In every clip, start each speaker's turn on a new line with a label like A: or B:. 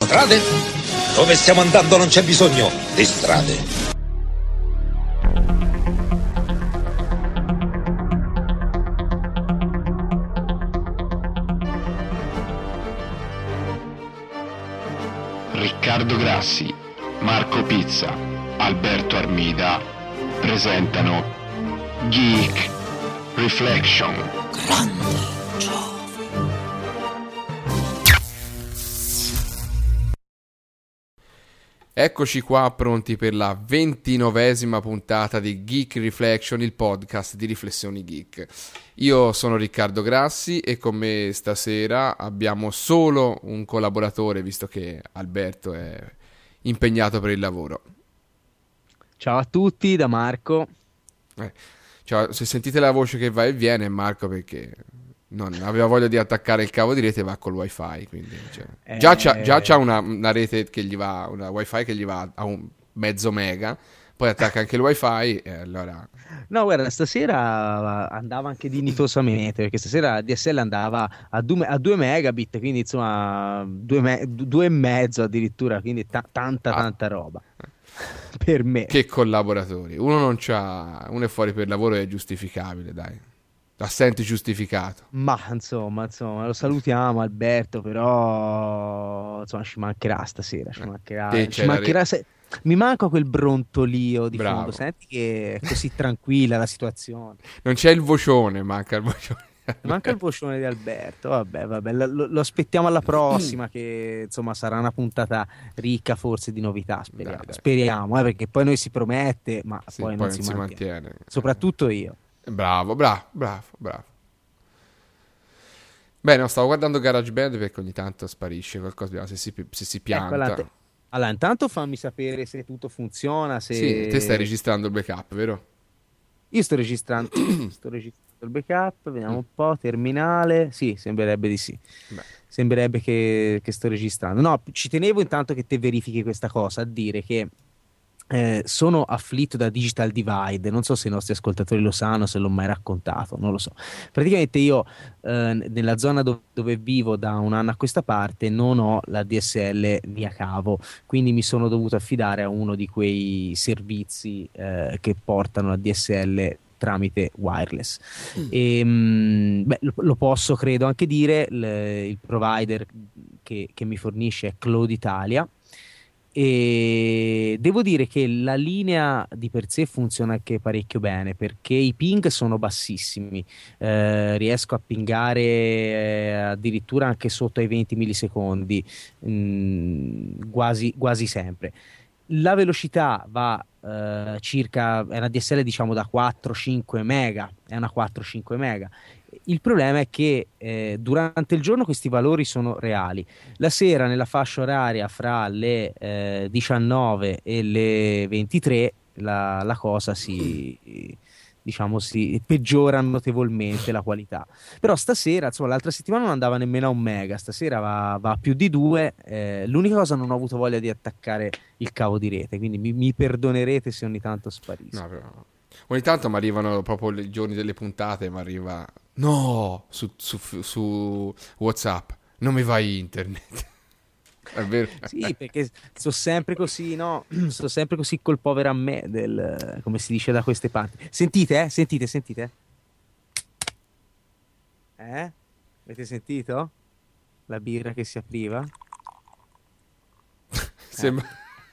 A: Strade? Dove stiamo andando non c'è bisogno di strade.
B: Riccardo Grassi, Marco Pizza, Alberto Armida presentano Geek Reflection.
A: Grande Giove.
C: Eccoci qua pronti per la 29esima puntata di Geek Reflection, il podcast di riflessioni geek. Io sono Riccardo Grassi e con me stasera abbiamo solo un collaboratore, visto che Alberto è impegnato per il lavoro.
D: Ciao a tutti, da Marco.
C: Cioè, se sentite la voce che va e viene è Marco, perché non aveva voglia di attaccare il cavo di rete e va col wifi, quindi cioè, già c'ha una rete che gli va, una wifi che gli va a un mezzo mega, poi attacca anche il wifi e allora...
D: No, guarda, stasera andava anche dignitosamente, perché stasera la DSL andava a 2 megabit, quindi insomma 2 e mezzo addirittura, quindi tanta roba per me.
C: Che collaboratori, uno è fuori per lavoro e è giustificabile, dai. Assente giustificato.
D: Ma insomma, lo salutiamo Alberto, però insomma ci mancherà stasera, mi manca quel brontolio di
C: Bravo.
D: fondo, senti che è così tranquilla la situazione.
C: Non c'è il vocione, manca il vocione.
D: Manca il vocione di Alberto, vabbè, lo aspettiamo alla prossima, che insomma sarà una puntata ricca forse di novità, speriamo,
C: Dai.
D: Speriamo, perché poi noi si promette, ma
C: Sì,
D: poi non si mantiene. Soprattutto io.
C: Bravo. Beh, no, stavo guardando GarageBand perché ogni tanto sparisce qualcosa, se si pianta.
D: Ecco, allora, intanto fammi sapere se tutto funziona.
C: Sì, te stai registrando il backup, vero?
D: Io sto registrando il backup, vediamo un po', terminale. Sì, sembrerebbe di sì.
C: Beh.
D: Sembrerebbe che sto registrando. No, ci tenevo intanto che te verifichi questa cosa, a dire che sono afflitto da digital divide. Non so se i nostri ascoltatori lo sanno, se l'ho mai raccontato, non lo so. Praticamente io nella zona dove vivo da un anno a questa parte non ho la DSL via cavo, quindi mi sono dovuto affidare a uno di quei servizi che portano la DSL tramite wireless. Lo posso credo anche dire, il provider che mi fornisce è Cloud Italia. E devo dire che la linea di per sé funziona anche parecchio bene, perché i ping sono bassissimi, riesco a pingare addirittura anche sotto ai 20 millisecondi, quasi sempre. La velocità va circa, è una DSL diciamo da 4-5 mega, è una 4-5 mega. Il problema è che durante il giorno questi valori sono reali. La sera, nella fascia oraria fra le 19 e le 23, la cosa si peggiora notevolmente la qualità. Però stasera, insomma, l'altra settimana non andava nemmeno a 1 mega, stasera va a più di 2. L'unica cosa, non ho avuto voglia di attaccare il cavo di rete, quindi mi perdonerete se ogni tanto sparisco.
C: No, però... Ogni tanto mi arrivano proprio i giorni delle puntate, mi arriva... No, su WhatsApp non mi va internet. È vero?
D: Sì, perché sto sempre così, no? Sto sempre così col povero a me, come si dice da queste parti. Sentite? Sentite? Avete sentito? La birra che si apriva?
C: Sembra...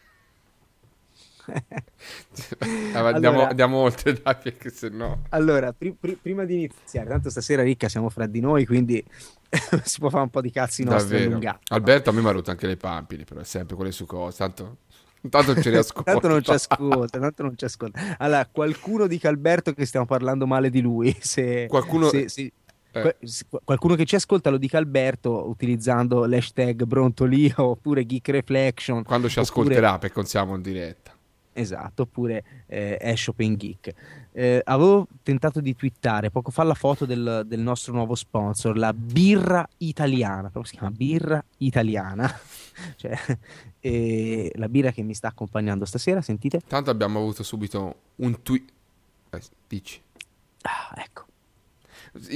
D: Allora,
C: andiamo oltre, dai, perché sennò...
D: Allora, prima di iniziare, tanto stasera ricca siamo fra di noi, quindi si può fare un po' di cazzi nostri allungati.
C: Alberto a me mi ha rotto anche le pampine, però è sempre con le sue cose, tanto non ci riascolta.
D: Tanto non ci ascolta. Allora, qualcuno dica Alberto che stiamo parlando male di lui,
C: Qualcuno
D: che ci ascolta lo dica Alberto utilizzando l'hashtag Brontolio oppure Geek Reflection.
C: Quando ci ascolterà, perché non siamo in diretta.
D: Esatto, oppure Ash Open Geek. Avevo tentato di twittare poco fa la foto del nostro nuovo sponsor, la birra italiana, proprio si chiama birra italiana, cioè, la birra che mi sta accompagnando stasera, sentite?
C: Tanto abbiamo avuto subito un tweet. Dici.
D: Ecco.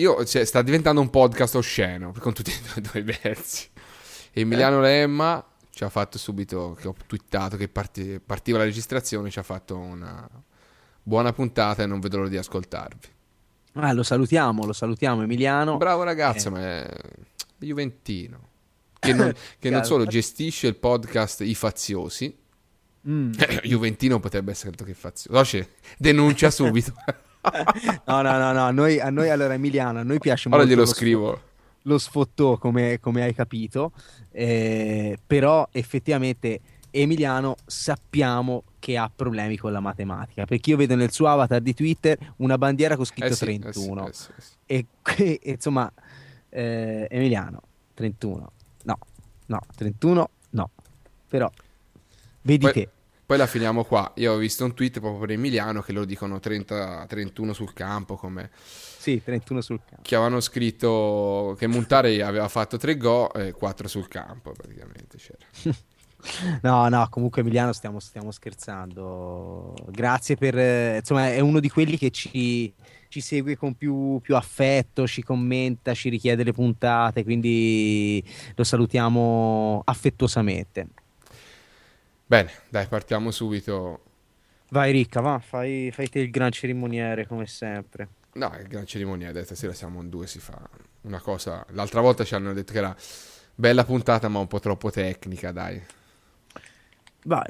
C: Sta diventando un podcast osceno, con tutti e due i versi. Emiliano Lemma ci ha fatto subito, che ho twittato che partiva la registrazione, ci ha fatto una buona puntata e non vedo l'ora di ascoltarvi.
D: Lo salutiamo Emiliano.
C: Bravo ragazzo, ma è juventino, che non solo gestisce il podcast I Faziosi, juventino potrebbe essere altro che fazioso. Denuncia subito.
D: No, a noi allora Emiliano, a noi piace
C: Ora
D: molto
C: glielo scrivo.
D: lo sfottò, come hai capito, però effettivamente Emiliano sappiamo che ha problemi con la matematica, perché io vedo nel suo avatar di Twitter una bandiera con scritto 31
C: sì.
D: e insomma Emiliano 31 no 31 no, però vedi
C: Poi,
D: te.
C: poi la finiamo qua. Io ho visto un tweet proprio per Emiliano che lo dicono 30-31 sul campo, come
D: Sì, 31 sul campo.
C: che avevano scritto che Montare aveva fatto 3 gol e 4 sul campo praticamente c'era.
D: No, comunque Emiliano stiamo scherzando. Grazie per insomma, è uno di quelli che ci segue con più affetto, ci commenta, ci richiede le puntate, quindi lo salutiamo affettuosamente.
C: Bene, dai, partiamo subito.
D: Vai Ricca, va, fai te il gran cerimoniere come sempre.
C: No, è gran cerimonia, stasera siamo in 2, si fa una cosa. L'altra volta ci hanno detto che era bella puntata ma un po' troppo tecnica, dai.
D: Va,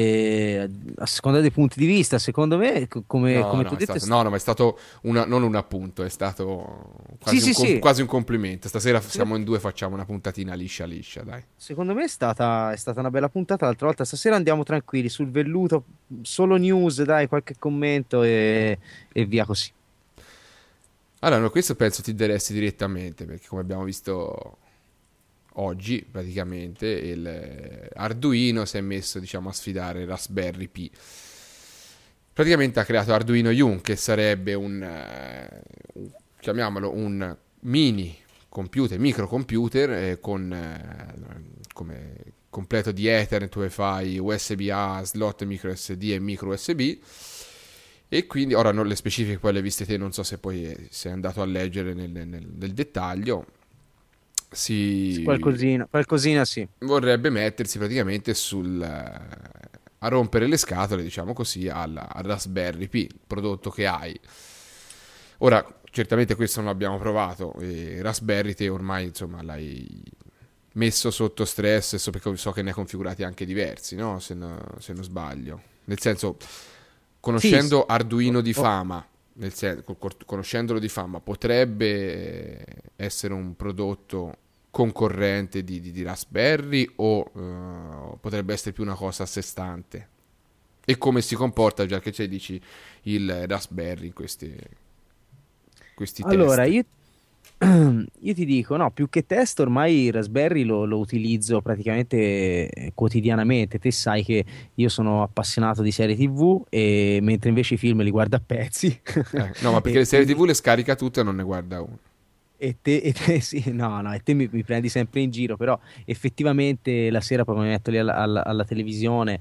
D: a seconda dei punti di vista, secondo me, come tu hai detto,
C: No, ma è stato non un appunto, è stato quasi,
D: Sì.
C: quasi un complimento. Stasera siamo in 2, facciamo una puntatina liscia, dai.
D: secondo me è stata una bella puntata. L'altra volta, stasera andiamo tranquilli sul velluto, solo news, dai, qualche commento e via così.
C: Allora, no, questo penso ti interessi direttamente, perché come abbiamo visto oggi, praticamente, il Arduino si è messo, diciamo, a sfidare il Raspberry Pi. Praticamente ha creato Arduino Yum, che sarebbe chiamiamolo un mini computer, microcomputer, con come completo di Ethernet, Wi-Fi, USB-A, slot micro SD e micro USB. E quindi, ora le specifiche poi le viste te, non so se poi sei andato a leggere nel dettaglio.
D: Qualcosina sì.
C: Vorrebbe mettersi praticamente a rompere le scatole, diciamo così, al Raspberry Pi, il prodotto che hai. Ora, certamente questo non l'abbiamo provato, e Raspberry te ormai, insomma, l'hai messo sotto stress, perché so che ne hai configurati anche diversi, no? Se non sbaglio. Nel senso, conoscendo
D: Sì.
C: Arduino di fama, conoscendolo di fama, potrebbe essere un prodotto concorrente di Raspberry o potrebbe essere più una cosa a sé stante? E come si comporta, già che c'è, dici, il Raspberry in questi
D: Allora,
C: test?
D: io ti dico, no, più che test ormai il Raspberry lo utilizzo praticamente quotidianamente. Te sai che io sono appassionato di serie TV, e mentre invece i film li guardo a pezzi.
C: No, ma perché
D: E
C: le serie
D: quindi-
C: TV le scarica tutte e non ne guarda uno.
D: E te sì, no, e te mi prendi sempre in giro, però effettivamente la sera poi mi metto lì alla televisione,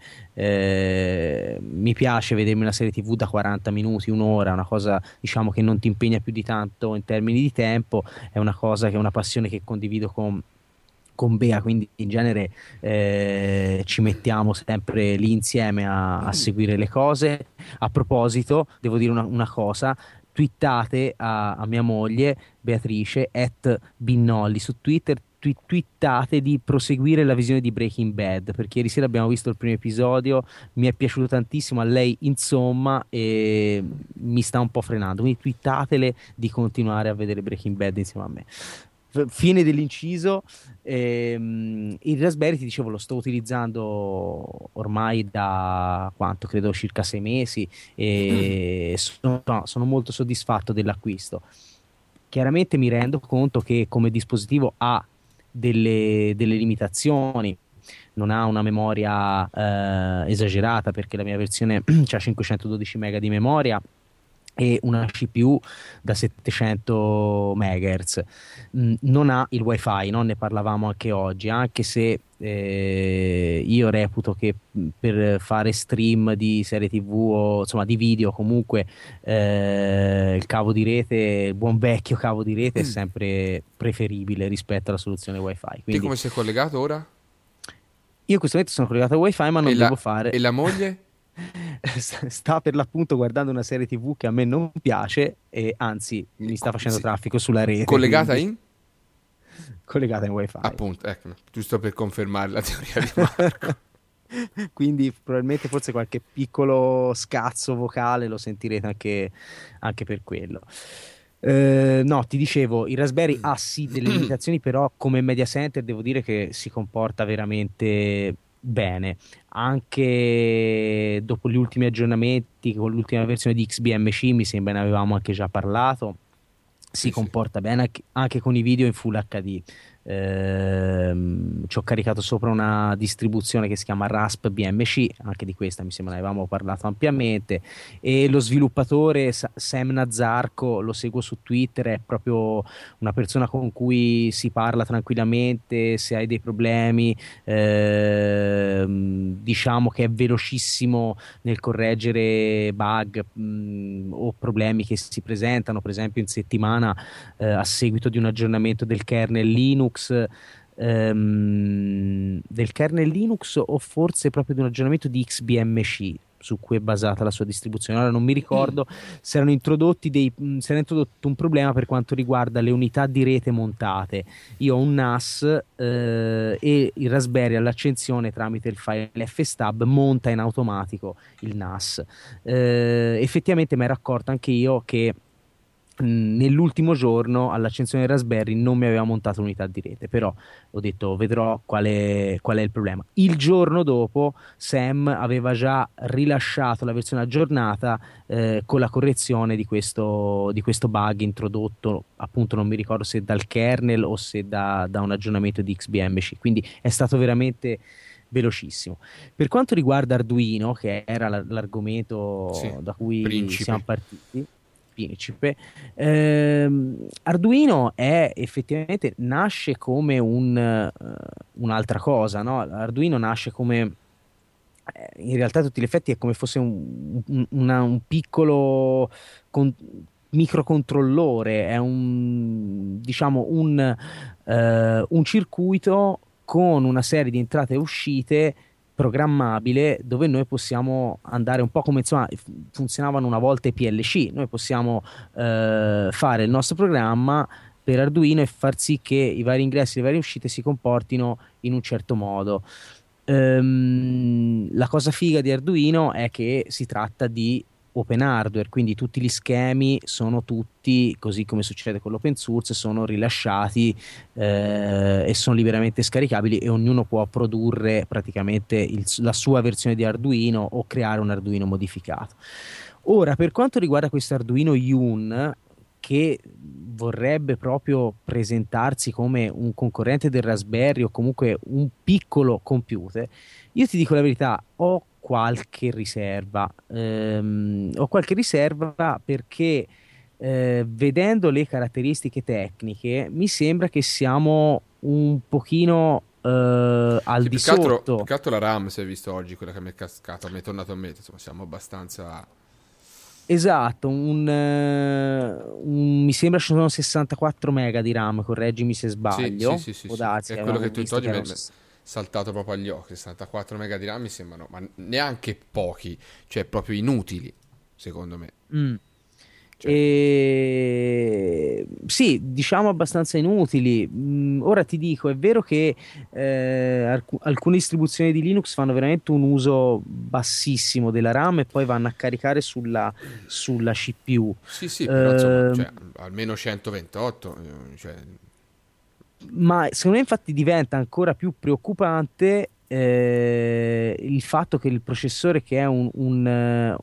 D: mi piace vedermi una serie TV da 40 minuti, un'ora, una cosa diciamo che non ti impegna più di tanto in termini di tempo, è una cosa che è una passione che condivido con Bea, quindi in genere ci mettiamo sempre lì insieme a seguire le cose. A proposito, devo dire una cosa: twittate a mia moglie Beatrice @Binnolli su Twitter, twittate di proseguire la visione di Breaking Bad, perché ieri sera abbiamo visto il primo episodio, mi è piaciuto tantissimo, a lei insomma, e mi sta un po' frenando, quindi twittatele di continuare a vedere Breaking Bad insieme a me. Fine dell'inciso. Il Raspberry, ti dicevo, lo sto utilizzando ormai da quanto, credo circa 6 mesi, e sono molto soddisfatto dell'acquisto. Chiaramente mi rendo conto che come dispositivo ha delle limitazioni, non ha una memoria esagerata, perché la mia versione ha 512 MB di memoria e una CPU da 700 MHz. Non ha il wifi, no? Ne parlavamo anche oggi, anche se io reputo che per fare stream di serie TV o insomma di video comunque il cavo di rete, il buon vecchio cavo di rete è sempre preferibile rispetto alla soluzione wifi.
C: Te
D: Quindi
C: come sei collegato ora?
D: Io in questo momento sono collegato al wifi, ma non devo fare.
C: E la moglie?
D: Sta per l'appunto guardando una serie TV che a me non piace e anzi mi sta facendo traffico sulla rete.
C: Collegata
D: quindi...
C: in?
D: Collegata in wifi.
C: Appunto, ecco, giusto per confermare la teoria di Marco.
D: Quindi probabilmente forse qualche piccolo scazzo vocale lo sentirete anche per quello. No, ti dicevo, il Raspberry ha sì delle limitazioni, però come media center devo dire che si comporta veramente bene. Anche dopo gli ultimi aggiornamenti, con l'ultima versione di XBMC, mi sembra ne avevamo anche già parlato, si comporta bene anche con i video in Full HD. Ci ho caricato sopra una distribuzione che si chiama Rasp BMC, anche di questa mi sembra ne avevamo parlato ampiamente, e lo sviluppatore Sam Nazarko lo seguo su Twitter, è proprio una persona con cui si parla tranquillamente, se hai dei problemi diciamo che è velocissimo nel correggere bug o problemi che si presentano, per esempio in settimana a seguito di un aggiornamento del kernel Linux, o forse proprio di un aggiornamento di XBMC su cui è basata la sua distribuzione. Ora non mi ricordo se erano introdotti se era introdotto un problema per quanto riguarda le unità di rete montate. Io ho un NAS e il Raspberry all'accensione tramite il file fstab monta in automatico il NAS. Effettivamente mi ero accorto anche io che nell'ultimo giorno all'accensione del Raspberry non mi aveva montato l'unità di rete, però ho detto vedrò qual è il problema. Il giorno dopo Sam aveva già rilasciato la versione aggiornata con la correzione di questo bug introdotto, appunto non mi ricordo se dal kernel o se da un aggiornamento di XBMC, quindi è stato veramente velocissimo. Per quanto riguarda Arduino, che era l'argomento da cui siamo partiti, principe, Arduino effettivamente nasce come un'altra cosa, no? Arduino nasce come in realtà a tutti gli effetti è come fosse un piccolo microcontrollore, è diciamo un circuito con una serie di entrate e uscite programmabile, dove noi possiamo andare un po' come insomma funzionavano una volta i PLC. Noi possiamo fare il nostro programma per Arduino e far sì che i vari ingressi e le varie uscite si comportino in un certo modo. La cosa figa di Arduino è che si tratta di open hardware, quindi tutti gli schemi sono tutti, così come succede con l'open source, sono rilasciati e sono liberamente scaricabili e ognuno può produrre praticamente la sua versione di Arduino o creare un Arduino modificato. Ora, per quanto riguarda questo Arduino Yun, che vorrebbe proprio presentarsi come un concorrente del Raspberry o comunque un piccolo computer, io ti dico la verità, ho qualche riserva perché vedendo le caratteristiche tecniche mi sembra che siamo un pochino al di sotto.
C: Più che altro la RAM, si è visto oggi, quella che mi è cascata, mi è tornato a mente, insomma siamo abbastanza...
D: Esatto, mi sembra ci sono 64 mega di RAM, correggimi se sbaglio.
C: Sì.
D: Darsi,
C: è quello che tu oggi mi è saltato proprio agli occhi. 64 mega di RAM mi sembrano, ma neanche pochi, cioè proprio inutili, secondo me.
D: Sì, diciamo abbastanza inutili. Ora ti dico, è vero che alcune distribuzioni di Linux fanno veramente un uso bassissimo della RAM e poi vanno a caricare sulla CPU.
C: Sì, però insomma, cioè, almeno 128. Cioè...
D: Ma secondo me infatti diventa ancora più preoccupante il fatto che il processore, che è una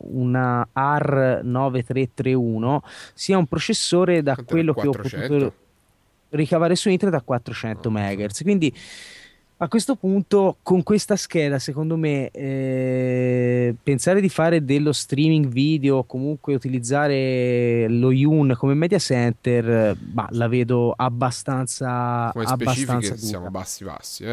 D: AR9331, sia un processore da quello che ho potuto ricavare su internet a 400 MHz. Quindi a questo punto con questa scheda secondo me pensare di fare dello streaming video o comunque utilizzare lo Yun come media center la vedo abbastanza
C: come specifiche dura. Siamo bassi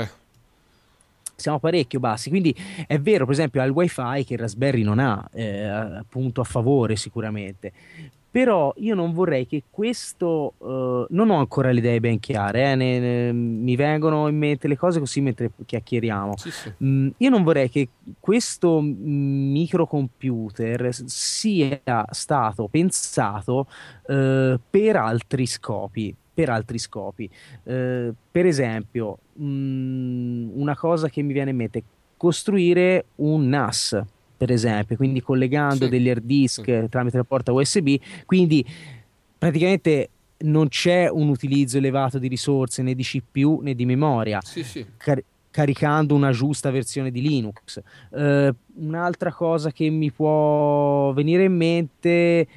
D: siamo parecchio bassi, quindi è vero per esempio al wifi che il Raspberry non ha, appunto a favore sicuramente, Però io non vorrei che questo, non ho ancora le idee ben chiare, mi vengono in mente le cose così mentre chiacchieriamo.
C: Sì, sì.
D: Io non vorrei che questo microcomputer sia stato pensato per altri scopi. Per altri scopi. Per esempio, una cosa che mi viene in mente, costruire un NAS, per esempio, quindi collegando
C: Sì,
D: degli hard disk
C: sì,
D: tramite la porta USB, quindi praticamente non c'è un utilizzo elevato di risorse né di CPU né di memoria,
C: sì, sì.
D: caricando una giusta versione di Linux. Un'altra cosa che mi può venire in mente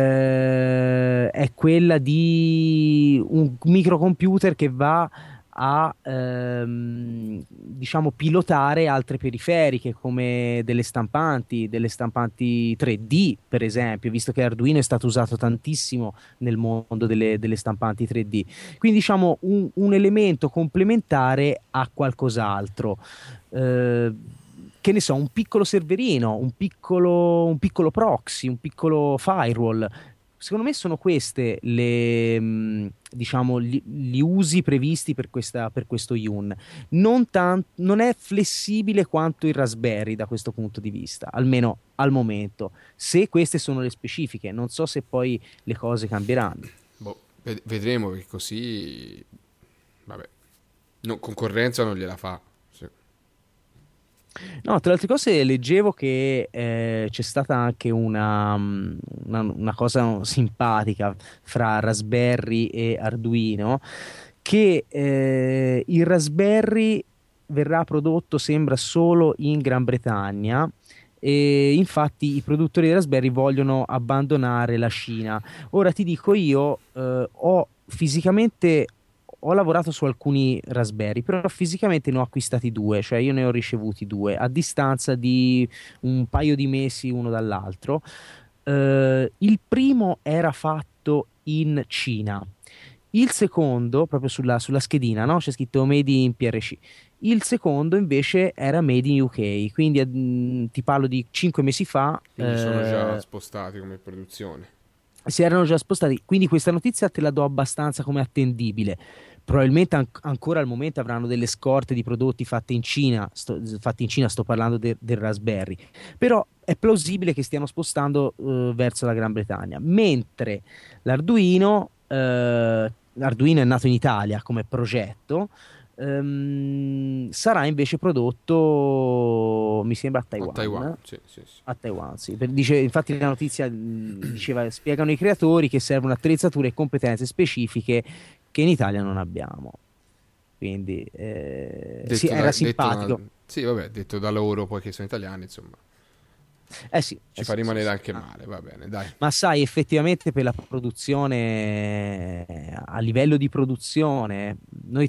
D: è quella di un microcomputer che va a diciamo pilotare altre periferiche come delle stampanti 3D, per esempio, visto che Arduino è stato usato tantissimo nel mondo delle stampanti 3D. Quindi diciamo un elemento complementare a qualcos'altro. Che ne so, un piccolo serverino, un piccolo proxy, un piccolo firewall. Secondo me sono queste diciamo, gli usi previsti per questo Yun. Non è flessibile quanto il Raspberry da questo punto di vista, almeno al momento. Se queste sono le specifiche, non so se poi le cose cambieranno.
C: Boh, vedremo, perché così, vabbè, no, concorrenza non gliela fa. Sì.
D: No, tra le altre cose leggevo che c'è stata anche una cosa simpatica fra Raspberry e Arduino, che il Raspberry verrà prodotto, sembra, solo in Gran Bretagna. E infatti i produttori di Raspberry vogliono abbandonare la Cina. Ora ti dico, io ho lavorato su alcuni Raspberry, però fisicamente ne ho acquistati due, cioè io ne ho ricevuti due a distanza di un paio di mesi uno dall'altro. Il primo era fatto in Cina, il secondo, proprio sulla schedina, no? C'è scritto Made in PRC. Il secondo invece era Made in UK, quindi ti parlo di 5 mesi fa.
C: Quindi sono già spostati come produzione.
D: Si erano già spostati, quindi questa notizia te la do abbastanza come attendibile. Probabilmente ancora al momento avranno delle scorte di prodotti fatti in Cina, sto parlando del Raspberry, però è plausibile che stiano spostando verso la Gran Bretagna, mentre l'Arduino è nato in Italia come progetto. Sarà invece prodotto, mi sembra, a
C: A
D: Taiwan.
C: Taiwan, sì, sì, sì.
D: A Taiwan, sì. Infatti la notizia diceva, spiegano i creatori che servono attrezzature e competenze specifiche che in Italia non abbiamo. Quindi sì, era simpatico.
C: Sì, vabbè, detto da loro, poi che sono italiani, insomma,
D: Sì,
C: ci fa rimanere
D: sì.
C: anche male, va bene, dai.
D: Ma sai, effettivamente per la produzione, a livello di produzione,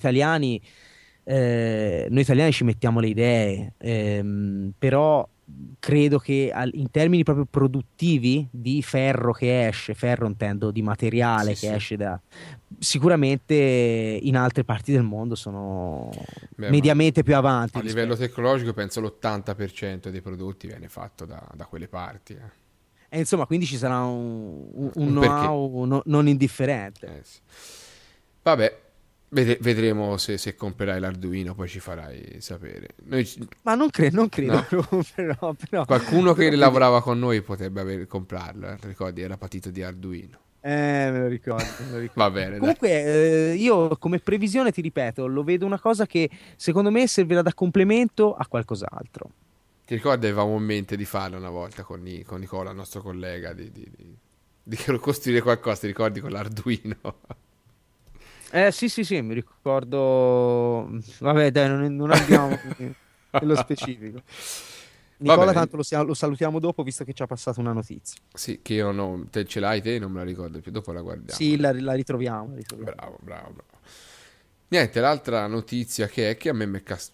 D: noi italiani ci mettiamo le idee, però credo che in termini proprio produttivi di ferro che esce, ferro intendo di materiale
C: Sì,
D: che
C: sì.
D: esce sicuramente in altre parti del mondo sono
C: Beh, ma
D: mediamente più avanti
C: a livello
D: rispetto.
C: tecnologico penso l'80% dei prodotti viene fatto da quelle parti.
D: E insomma, quindi ci sarà un
C: Un perché.
D: know-how non indifferente.
C: Sì. Vabbè, vedremo se comprerai l'Arduino, poi ci farai sapere.
D: Ma non credo
C: No?
D: che lo comprerò,
C: Qualcuno che
D: però
C: lavorava con noi potrebbe comprarlo, ricordi, era patito di Arduino.
D: me lo ricordo, me lo ricordo.
C: Va bene, dai.
D: Comunque, io come previsione, ti ripeto, lo vedo una cosa che secondo me servirà da complemento a qualcos'altro.
C: Ti ricordi, avevamo in mente di farlo una volta con Nicola, il nostro collega, di costruire qualcosa, ti ricordi, con l'Arduino?
D: Sì, sì, sì, mi ricordo. Vabbè, dai, non andiamo nello specifico.
C: Va
D: Nicola,
C: bene.
D: tanto lo salutiamo dopo, visto che ci ha passato una notizia.
C: Sì, che io no, te ce l'hai te, non me la ricordo più, dopo la guardiamo.
D: Sì, la ritroviamo, la ritroviamo.
C: Bravo, bravo, bravo. Niente, l'altra notizia che è che a me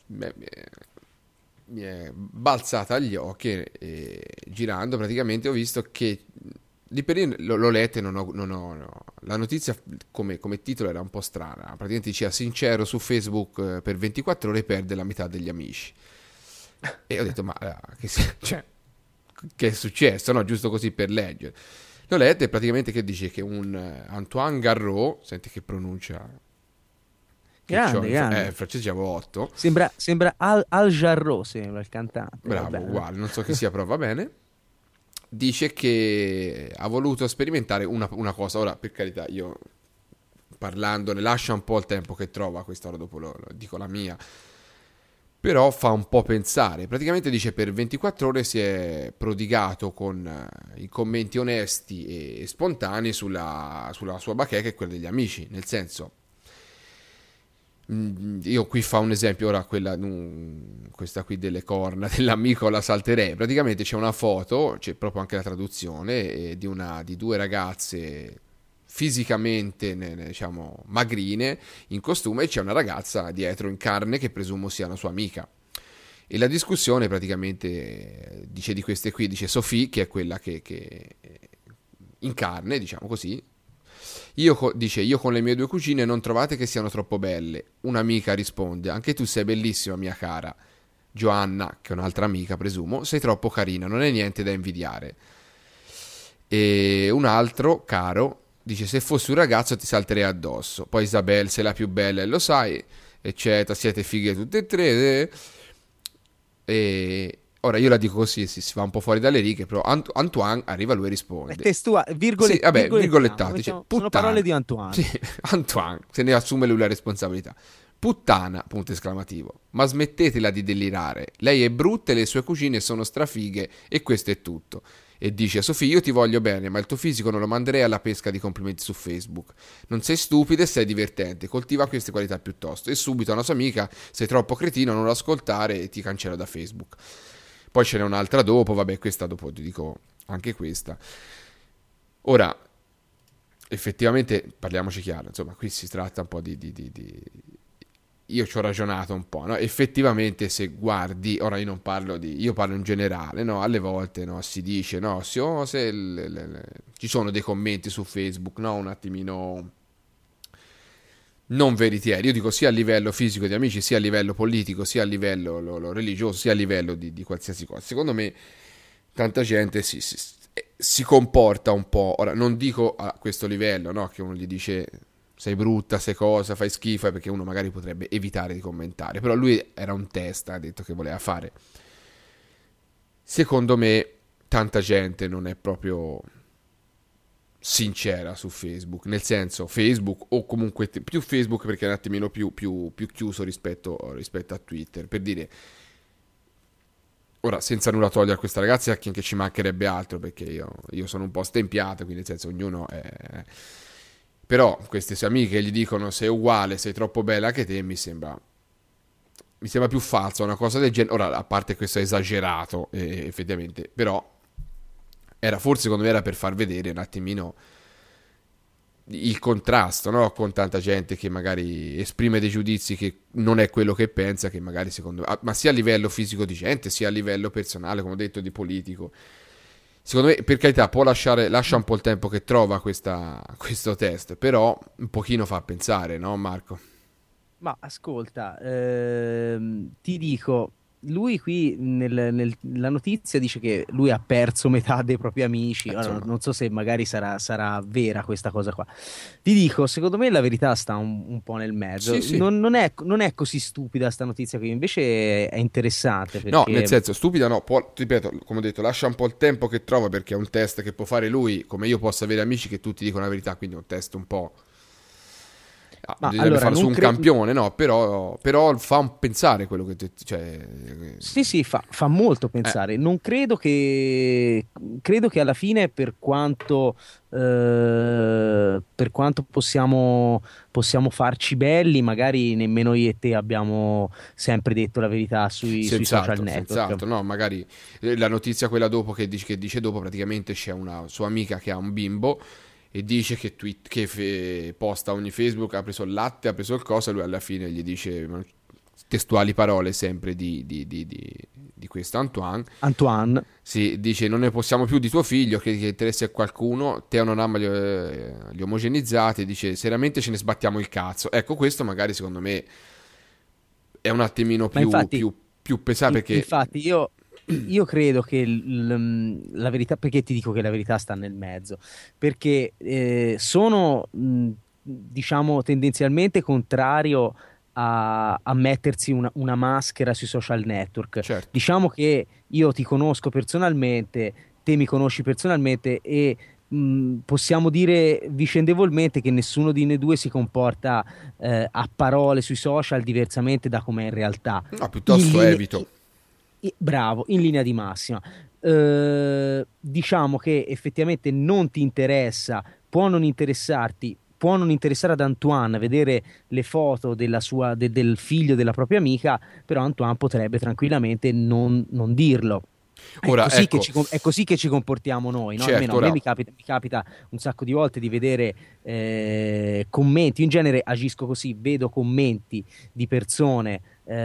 C: mi è balzata agli occhi e girando praticamente ho visto che lì per lì l'ho letta e no. La notizia come titolo era un po' strana, praticamente diceva sincero su Facebook per 24 ore perde la metà degli amici e ho detto ma cioè, che è successo, no? Giusto così per leggere. L'ho letto e praticamente che dice che un Antoine Garreau, senti che pronuncia, che
D: Grande, grande.
C: francese avevo 8,
D: Sembra Al Jarreau, sembra il cantante.
C: bravo,
D: Vabbè.
C: uguale, non so chi sia, però va bene. Dice che ha voluto sperimentare una cosa. Ora, per carità, io parlandone lascia un po' il tempo che trova questa ora, dopo lo dico la mia, però fa un po' pensare. Praticamente dice per 24 ore si è prodigato con i commenti onesti e spontanei sulla sua bacheca e quella degli amici, nel senso, io qui fa un esempio, ora questa qui delle corna dell'amico la salterei. Praticamente c'è una foto, c'è proprio anche la traduzione, di due ragazze fisicamente diciamo magrine in costume, e c'è una ragazza dietro in carne che presumo sia una sua amica, e la discussione praticamente dice di queste qui, dice Sophie, che è quella che in carne, diciamo così. Dice, io con le mie due cugine non trovate che siano troppo belle. Un'amica risponde, anche tu sei bellissima mia cara. Joanna, che è un'altra amica presumo, sei troppo carina, non è niente da invidiare. E un altro, Caro, dice, se fossi un ragazzo ti salterei addosso. Poi Isabel, sei la più bella e lo sai, eccetera, siete fighe tutte e tre. E ora io la dico così, si va un po' fuori dalle righe, però Antoine arriva, lui e risponde.
D: È testuale,
C: Sì, vabbè, virgolettato, dice,
D: sono
C: puttana.
D: parole di Antoine.
C: Sì, Antoine, se ne assume lui la responsabilità. Puttana, punto esclamativo. Ma smettetela di delirare. Lei è brutta e le sue cugine sono strafighe e questo è tutto. E dice, Sofì, io ti voglio bene, ma il tuo fisico non lo manderei alla pesca di complimenti su Facebook. Non sei stupida e sei divertente, coltiva queste qualità piuttosto. E subito a una sua amica, sei troppo cretino, non lo ascoltare e ti cancello da Facebook. Poi ce n'è un'altra dopo, vabbè, questa dopo ti dico anche questa. Ora, effettivamente, parliamoci chiaro, insomma, qui si tratta un po' io ci ho ragionato un po', no? Effettivamente se guardi, ora io non parlo io parlo in generale, no? Alle volte, no, si dice, no, ci sono dei commenti su Facebook, no, un attimino non veritieri, io dico sia a livello fisico di amici, sia a livello politico, sia a livello religioso, sia a livello di qualsiasi cosa. Secondo me tanta gente si comporta un po', ora non dico a questo livello, no, che uno gli dice sei brutta, sei cosa, fai schifo, perché uno magari potrebbe evitare di commentare, però lui era un test, ha detto che voleva fare. Secondo me tanta gente non è proprio sincera su Facebook, nel senso Facebook, o comunque più Facebook perché è un attimino più chiuso rispetto a Twitter, per dire. Ora, senza nulla togliere a questa ragazza, che ci mancherebbe altro, perché io sono un po' stempiato, quindi nel senso ognuno è... Però queste sue amiche gli dicono sei uguale, sei troppo bella anche te, mi sembra più falso una cosa del genere. Ora, a parte questo è esagerato, effettivamente, però forse secondo me era per far vedere un attimino il contrasto, no? Con tanta gente che magari esprime dei giudizi che non è quello che pensa, che magari secondo me, ma sia a livello fisico di gente, sia a livello personale, come ho detto, di politico. Secondo me, per carità, lascia un po' il tempo che trova questo test, però un pochino fa pensare, no, Marco?
D: Ma ascolta, ti dico, lui qui la notizia dice che lui ha perso metà dei propri amici. Ora, non so se magari sarà vera questa cosa qua. Ti dico, secondo me la verità sta un po' nel mezzo.
C: Sì.
D: Non è così stupida sta notizia qui, invece è interessante. Perché...
C: No, nel senso, stupida no, ripeto, come ho detto, lascia un po' il tempo che trova, perché è un test che può fare lui, come io posso avere amici che tutti dicono la verità, quindi è un test un po'... Bisognerebbe farlo su un campione, no? Però fa pensare quello che
D: Sì, fa molto pensare. Non credo che alla fine, per quanto possiamo farci belli, magari nemmeno io e te abbiamo sempre detto la verità sui social network.
C: Esatto, no, magari la notizia quella dopo che dice dopo, praticamente c'è una sua amica che ha un bimbo e dice che posta ogni Facebook, ha preso il latte, ha preso il coso, e lui alla fine gli dice testuali parole sempre di questo Antoine. Sì, dice non ne possiamo più di tuo figlio, che interessa a qualcuno, te non ama gli omogenizzati, dice seriamente ce ne sbattiamo il cazzo. Ecco, questo magari secondo me è un attimino più pesante, perché...
D: Infatti io io credo che la verità, perché ti dico che la verità sta nel mezzo? Perché sono, diciamo, tendenzialmente contrario a mettersi una maschera sui social network.
C: Certo.
D: Diciamo che io ti conosco personalmente, te mi conosci personalmente e possiamo dire vicendevolmente che nessuno di noi due si comporta a parole sui social diversamente da com'è in realtà.
C: No,
D: In
C: piuttosto
D: linea,
C: evito.
D: bravo, in linea di massima. Diciamo che effettivamente non ti interessa, può non interessarti, può non interessare ad Antoine vedere le foto del figlio della propria amica, però Antoine potrebbe tranquillamente non dirlo.
C: Ora, ecco,
D: È così che ci comportiamo noi, no? Almeno
C: certo,
D: a me
C: ora,
D: mi capita un sacco di volte di vedere commenti. In genere agisco così, vedo commenti di persone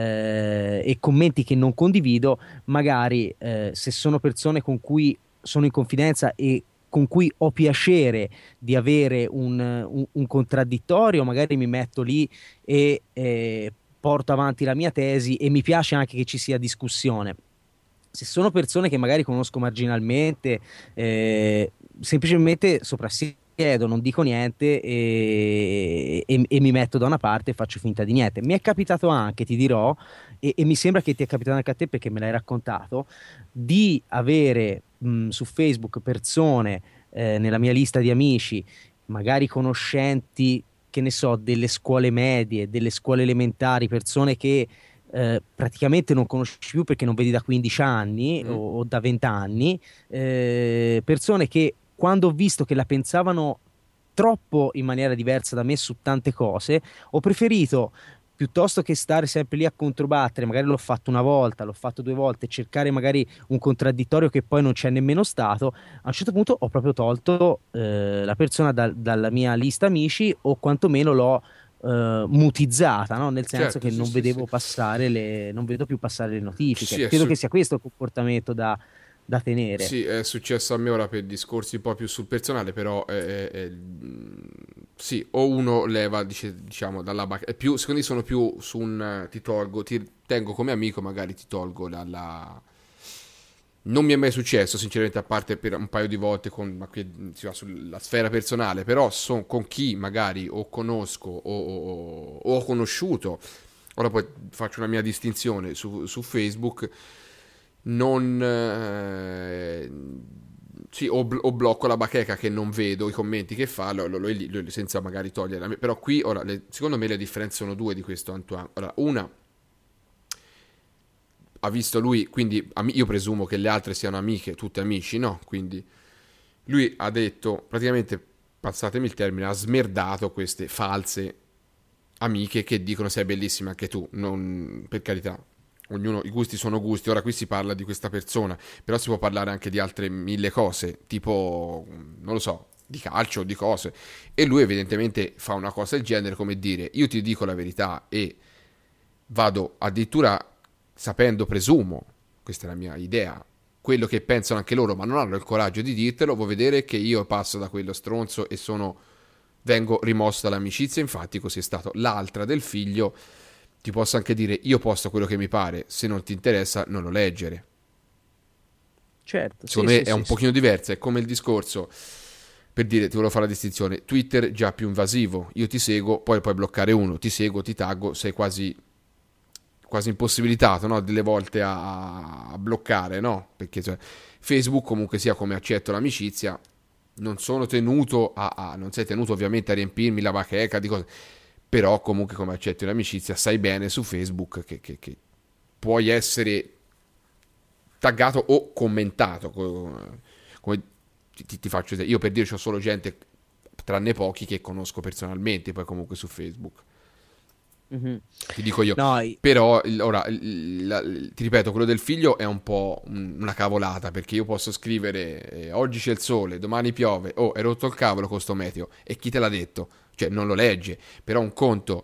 D: e commenti che non condivido, magari se sono persone con cui sono in confidenza e con cui ho piacere di avere un contraddittorio, magari mi metto lì e porto avanti la mia tesi e mi piace anche che ci sia discussione. Se sono persone che magari conosco marginalmente, semplicemente soprassiedo, non dico niente e mi metto da una parte e faccio finta di niente. Mi è capitato anche, ti dirò, e mi sembra che ti è capitato anche a te perché me l'hai raccontato, di avere su Facebook persone nella mia lista di amici, magari conoscenti, che ne so, delle scuole medie, delle scuole elementari, persone che praticamente non conosci più perché non vedi da 15 anni o da 20 anni, persone che quando ho visto che la pensavano troppo in maniera diversa da me su tante cose, ho preferito piuttosto che stare sempre lì a controbattere, magari l'ho fatto una volta, l'ho fatto due volte, cercare magari un contraddittorio che poi non c'è nemmeno stato, a un certo punto ho proprio tolto la persona dalla mia lista amici o quantomeno l'ho mutizzata, no? Nel senso
C: certo,
D: che
C: sì,
D: non
C: sì,
D: vedevo
C: sì.
D: non vedo più passare le notifiche.
C: Sì,
D: Credo che sia questo il comportamento da tenere.
C: sì, è successo a me ora per discorsi un po' più sul personale, però sì, o uno leva, diciamo, dalla più, secondo me sono più su un ti tengo come amico, magari ti tolgo non mi è mai successo, sinceramente, a parte per un paio di volte ma qui si va sulla sfera personale, però con chi magari o conosco o ho conosciuto, ora poi faccio una mia distinzione su Facebook, non sì, o blocco la bacheca che non vedo i commenti che fa senza magari togliere però qui ora secondo me le differenze sono due di questo Antoine. Ora, una ha visto lui, quindi io presumo che le altre siano amiche, tutte amici, no? Quindi lui ha detto, praticamente, passatemi il termine, ha smerdato queste false amiche che dicono sei bellissima anche tu, non, per carità, ognuno, i gusti sono gusti, ora qui si parla di questa persona, però si può parlare anche di altre mille cose, tipo, non lo so, di calcio, di cose, e lui evidentemente fa una cosa del genere, come dire, io ti dico la verità e vado addirittura sapendo, presumo, questa è la mia idea, quello che pensano anche loro, ma non hanno il coraggio di dirtelo, vuoi vedere che io passo da quello stronzo e vengo rimosso dall'amicizia, infatti così è stato. L'altra del figlio, ti posso anche dire, io posto quello che mi pare, se non ti interessa non lo leggere.
D: Certo,
C: Secondo me è un pochino diversa, è come il discorso, per dire, ti volevo fare la distinzione, Twitter già più invasivo, io ti seguo, poi puoi bloccare uno, ti seguo, ti taggo, sei quasi impossibilitato, no? Delle volte a bloccare, no? Perché Facebook comunque sia come accetto l'amicizia, non sono tenuto non sei tenuto ovviamente a riempirmi la bacheca di cose, però comunque come accetto l'amicizia sai bene su Facebook che puoi essere taggato o commentato, come ti faccio vedere. Io per dire c'ho solo gente, tranne pochi, che conosco personalmente, poi comunque su Facebook.
D: Mhm.
C: Ti dico io,
D: No,
C: però ora ti ripeto, quello del figlio è un po' una cavolata, perché io posso scrivere oggi c'è il sole, domani piove, oh, hai rotto il cavolo con sto meteo, e chi te l'ha detto? Cioè non lo legge, però un conto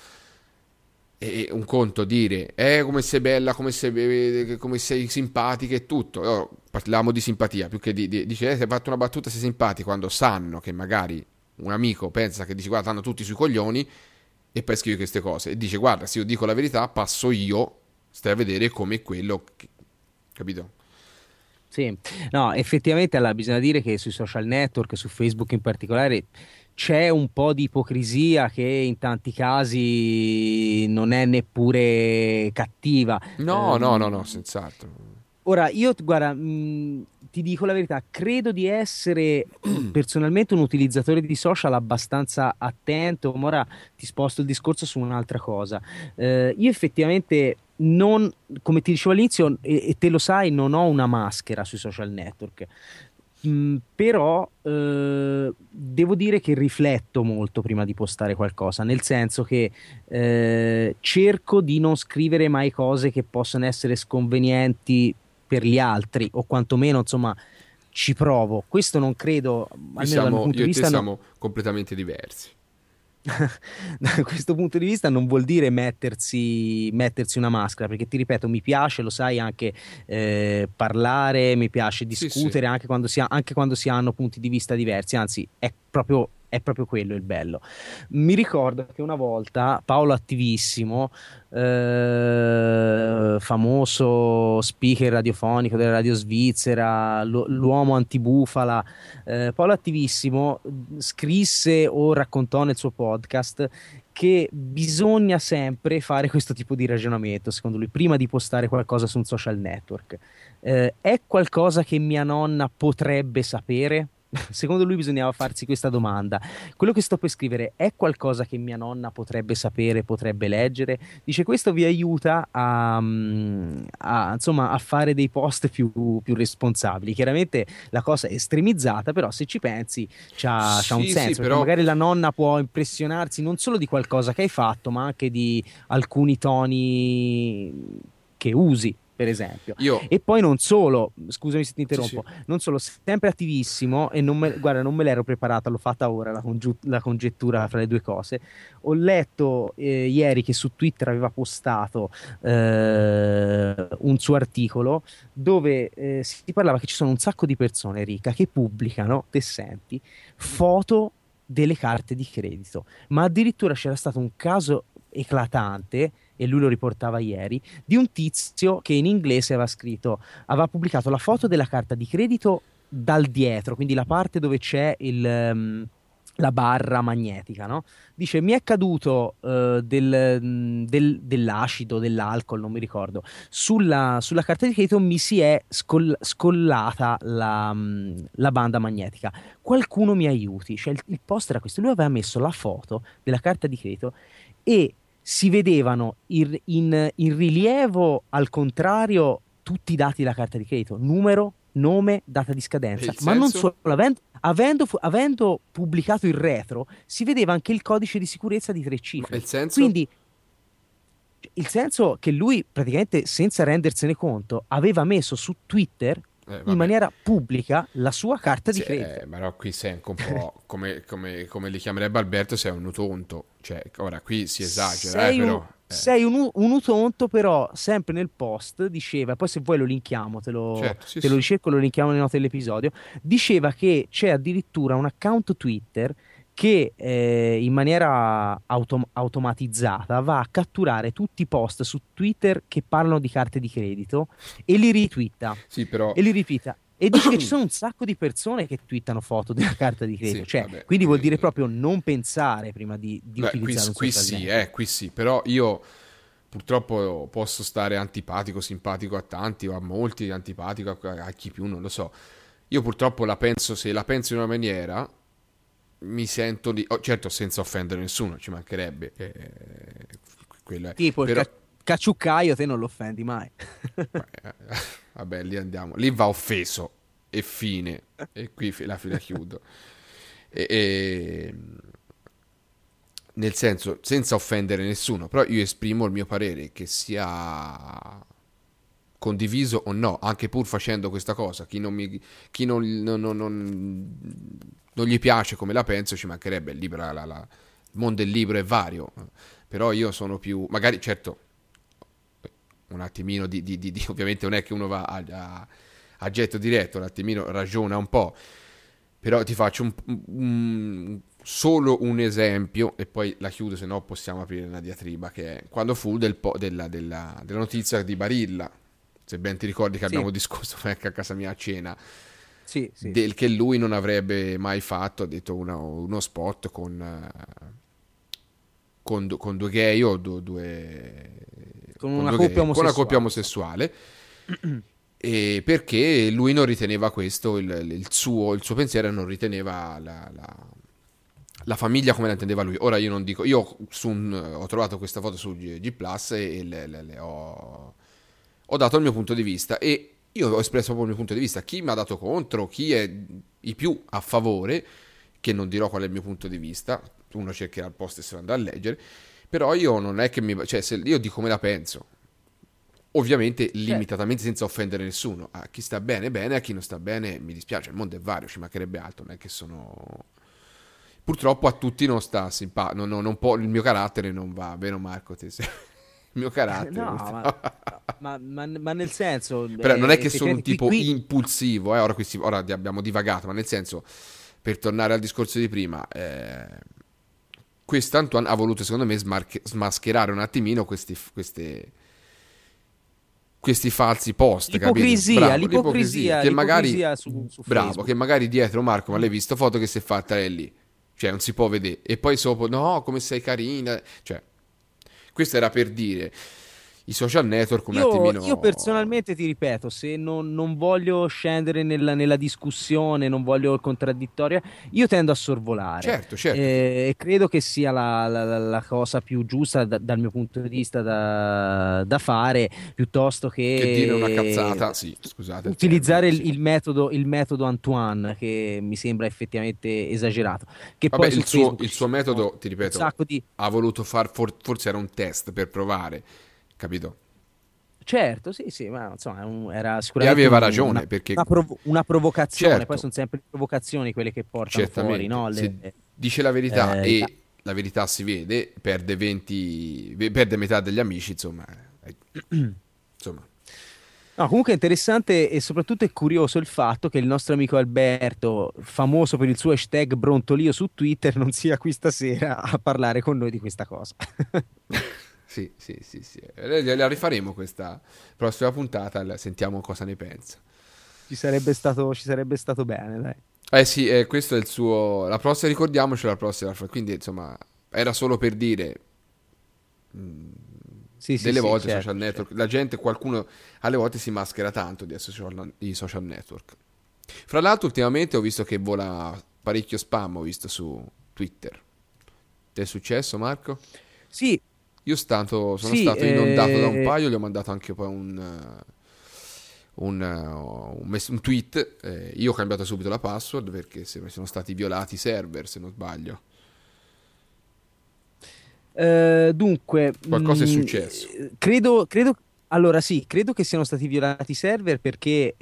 C: dire come sei bella, come sei simpatica e tutto. Parliamo di simpatia più che dice se hai fatto una battuta sei simpatica, quando sanno che magari un amico pensa che dice guarda stanno tutti sui coglioni, e poi scrive queste cose e dice guarda se io dico la verità passo io, stai a vedere come quello che capito?
D: Sì, no, effettivamente allora, bisogna dire che sui social network, su Facebook in particolare, c'è un po' di ipocrisia che in tanti casi non è neppure cattiva.
C: No, no, no, no, senz'altro.
D: Ora, io, guarda, ti dico la verità, credo di essere personalmente un utilizzatore di social abbastanza attento, ma ora ti sposto il discorso su un'altra cosa. Io effettivamente non, come ti dicevo all'inizio, e te lo sai, non ho una maschera sui social network. Però devo dire che rifletto molto prima di postare qualcosa, nel senso che cerco di non scrivere mai cose che possono essere sconvenienti per gli altri, o quantomeno, insomma, ci provo. Questo non credo,
C: Qui
D: almeno dal mio
C: siamo,
D: punto
C: io
D: di
C: e te
D: vista,
C: siamo completamente diversi.
D: da questo punto di vista non vuol dire mettersi una maschera, perché ti ripeto, mi piace, lo sai, anche parlare, mi piace
C: Sì, sì.
D: discutere anche quando si hanno punti di vista diversi, anzi è proprio quello il bello. Mi ricordo che una volta Paolo Attivissimo, famoso speaker radiofonico della radio svizzera, l'uomo antibufala, Paolo Attivissimo scrisse o raccontò nel suo podcast che bisogna sempre fare questo tipo di ragionamento, secondo lui, prima di postare qualcosa su un social network. È qualcosa che mia nonna potrebbe sapere? Secondo lui bisognava farsi questa domanda. Quello che sto per scrivere è qualcosa che mia nonna potrebbe sapere, potrebbe leggere? Dice, questo vi aiuta insomma, a fare dei post più responsabili. Chiaramente la cosa è estremizzata, però se ci pensi c'ha un
C: Sì, sì,
D: senso, perché
C: però
D: magari la nonna può impressionarsi non solo di qualcosa che hai fatto, ma anche di alcuni toni che usi, per esempio.
C: io...
D: E poi non solo, scusami se ti
C: Sì, sì.
D: interrompo, non solo, sempre attivissimo, e guarda, non me l'ero preparata, l'ho fatta ora la congettura fra le due cose. Ho letto ieri che su Twitter aveva postato un suo articolo dove si parlava che ci sono un sacco di persone, Rica, che pubblicano, te senti, foto delle carte di credito, ma addirittura c'era stato un caso eclatante, e lui lo riportava ieri, di un tizio che in inglese aveva pubblicato la foto della carta di credito dal dietro, quindi la parte dove c'è la barra magnetica, no? Dice, mi è caduto dell'acido, dell'alcol, non mi ricordo, sulla carta di credito mi si è scollata la banda magnetica. Qualcuno mi aiuti. Cioè, il post era questo, lui aveva messo la foto della carta di credito e si vedevano in rilievo, al contrario, tutti i dati della carta di credito, numero, nome, data di scadenza,
C: Il
D: ma non
C: senso?
D: solo, avendo pubblicato il retro, si vedeva anche il codice di sicurezza di 3
C: Ma
D: cifre.
C: il senso?
D: Quindi il senso che lui praticamente, senza rendersene conto, aveva messo su Twitter in
C: Vabbè.
D: maniera pubblica la sua carta di
C: Sì,
D: credito.
C: ma no, qui sei anche un po' come li chiamerebbe Alberto, sei un utonto. Cioè, ora qui si esagera,
D: Sei un,
C: però.
D: sei un utonto, però sempre nel post diceva, poi se vuoi lo linkiamo,
C: Certo, sì,
D: te lo
C: sì.
D: ricerco, lo linkiamo nelle note dell'episodio, diceva che c'è addirittura un account Twitter che in maniera automatizzata va a catturare tutti i post su Twitter che parlano di carte di credito e li ritwitta
C: Sì, però.
D: e li ripita. E dice che ci sono un sacco di persone che twittano foto della carta di credito,
C: Sì,
D: cioè,
C: vabbè,
D: quindi vuol
C: qui-
D: dire proprio non pensare prima di
C: Beh, qui,
D: utilizzare un
C: qui
D: social
C: sì,
D: network.
C: qui sì, però io purtroppo posso stare antipatico, simpatico a tanti, o a molti, antipatico a chi più, non lo so. Io purtroppo la penso, se la penso in una maniera, mi sento di... certo, senza offendere nessuno, ci mancherebbe. Quello è.
D: Tipo il
C: Però,
D: cacciuccaio, te non lo offendi mai.
C: vabbè, lì andiamo. Lì va offeso e fine. E qui la fila chiudo. E, nel senso, senza offendere nessuno, però io esprimo il mio parere, che sia condiviso o no, anche pur facendo questa cosa. Chi non gli piace come la penso, ci mancherebbe, il mondo è libero e vario. Però io sono più, magari, certo, un attimino ovviamente non è che uno va a getto diretto, un attimino ragiona un po', però ti faccio solo un esempio e poi la chiudo, se no possiamo aprire una diatriba, che è quando fu della notizia di Barilla, se ben ti ricordi che
D: Sì.
C: abbiamo discusso anche a casa mia a cena,
D: Sì, sì.
C: del che lui non avrebbe mai fatto, ha detto uno spot con due gay o
D: Con una
C: due
D: coppia
C: gay, con una coppia
D: omosessuale.
C: omosessuale. E perché lui non riteneva questo il suo pensiero, non riteneva la famiglia come la intendeva lui. Ora io non dico, io ho trovato questa foto su G Plus e ho dato il mio punto di vista e io ho espresso proprio il mio punto di vista. Chi mi ha dato contro, chi è i più a favore, che non dirò qual è il mio punto di vista, uno cercherà il post e se lo andrà a leggere, però io non è che io dico come la penso. Ovviamente limitatamente, senza offendere nessuno. A chi sta bene, bene, a chi non sta bene, mi dispiace. Il mondo è vario, ci mancherebbe altro. Non è che sono. Purtroppo a tutti non sta simpatico. Non può, il mio carattere non va, vero Marco? Il mio carattere.
D: No,
C: non sta.
D: ma nel senso.
C: Però non è che sono un tipo
D: qui-
C: impulsivo, ora abbiamo divagato, ma nel senso, per tornare al discorso di prima, questo Antoine ha voluto, secondo me, smascherare un attimino questi falsi post,
D: L'ipocrisia,
C: capito? Bravo,
D: l'ipocrisia,
C: che magari
D: l'ipocrisia su
C: bravo,
D: Facebook.
C: che magari dietro Marco, ma l'hai visto foto che si è fatta lei lì, cioè non si può vedere, e poi sopra no, come sei carina, cioè questo era per dire i social network un attimino.
D: Io personalmente ti ripeto, se non voglio scendere nella discussione, non voglio il contraddittorio, io tendo a sorvolare.
C: Certo.
D: E credo che sia la cosa più giusta dal mio punto di vista da fare, piuttosto
C: Che dire una cazzata, sì, scusate.
D: utilizzare
C: sì.
D: il metodo Antoine, che mi sembra effettivamente esagerato. Che
C: Vabbè,
D: poi su Facebook
C: il suo
D: ci
C: metodo,
D: sono
C: ti
D: un
C: ripeto,
D: sacco di.
C: ha voluto forse era un test per provare, capito?
D: Certo, sì, ma insomma era
C: E
D: sicuramente
C: aveva ragione, perché
D: una provocazione,
C: certo,
D: poi sono sempre provocazioni quelle che portano
C: certamente,
D: fuori, no?
C: se dice la verità
D: eh,
C: e la verità si vede, perde metà degli amici, insomma. Insomma.
D: No, comunque è interessante e soprattutto è curioso il fatto che il nostro amico Alberto, famoso per il suo hashtag Brontolio su Twitter, non sia qui stasera a parlare con noi di questa cosa.
C: Sì. La rifaremo questa prossima puntata, sentiamo cosa ne pensa.
D: Ci sarebbe stato bene, dai.
C: Sì, questo è il suo. La prossima, ricordiamoci la prossima. Quindi, insomma, era solo per dire.
D: Sì,
C: Delle volte
D: certo,
C: social network, la gente, qualcuno alle volte si maschera tanto di i social network. Fra l'altro, ultimamente ho visto che vola parecchio spam. Ho visto su Twitter. Ti è successo, Marco?
D: Sì.
C: Io sono
D: Sì,
C: stato inondato da un paio, gli ho mandato anche poi un tweet. Io ho cambiato subito la password perché sono stati violati i server, se non sbaglio.
D: Dunque,
C: Qualcosa è successo.
D: Credo che siano stati violati i server perché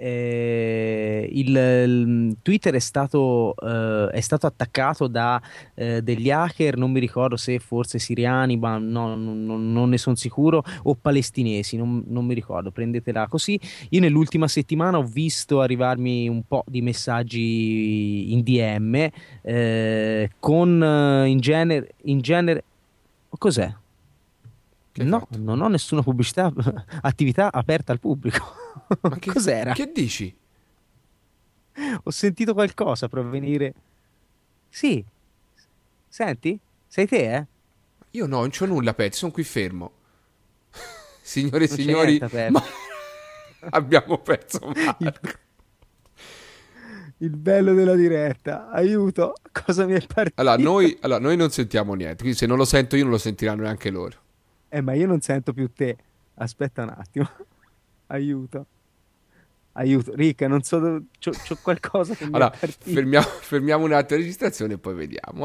D: il Twitter è stato attaccato da degli hacker, non mi ricordo se forse siriani, ma no, non ne sono sicuro, o palestinesi, non mi ricordo, prendetela così. Io nell'ultima settimana ho visto arrivarmi un po' di messaggi in DM con in genere. Cos'è?
C: Che hai
D: No,
C: fatto?
D: non ho nessuna attività aperta al pubblico.
C: Ma
D: Cos'era?
C: Che dici?
D: Ho sentito qualcosa provenire. Sì, senti? Sei te, eh?
C: Io no, non c'ho nulla, Pet, sono qui fermo. Signore e
D: Non c'è
C: signori,
D: niente aperto.
C: ma abbiamo perso
D: Il,
C: Marco.
D: il bello della diretta. Aiuto, cosa mi è partito?
C: Allora, noi non sentiamo niente, quindi se non lo sento io non lo sentiranno neanche loro.
D: Ma io non sento più te. Aspetta un attimo. Aiuto. Ricca, non so dove. C'ho qualcosa che mi è
C: Allora,
D: partito.
C: fermiamo un'altra registrazione e poi vediamo,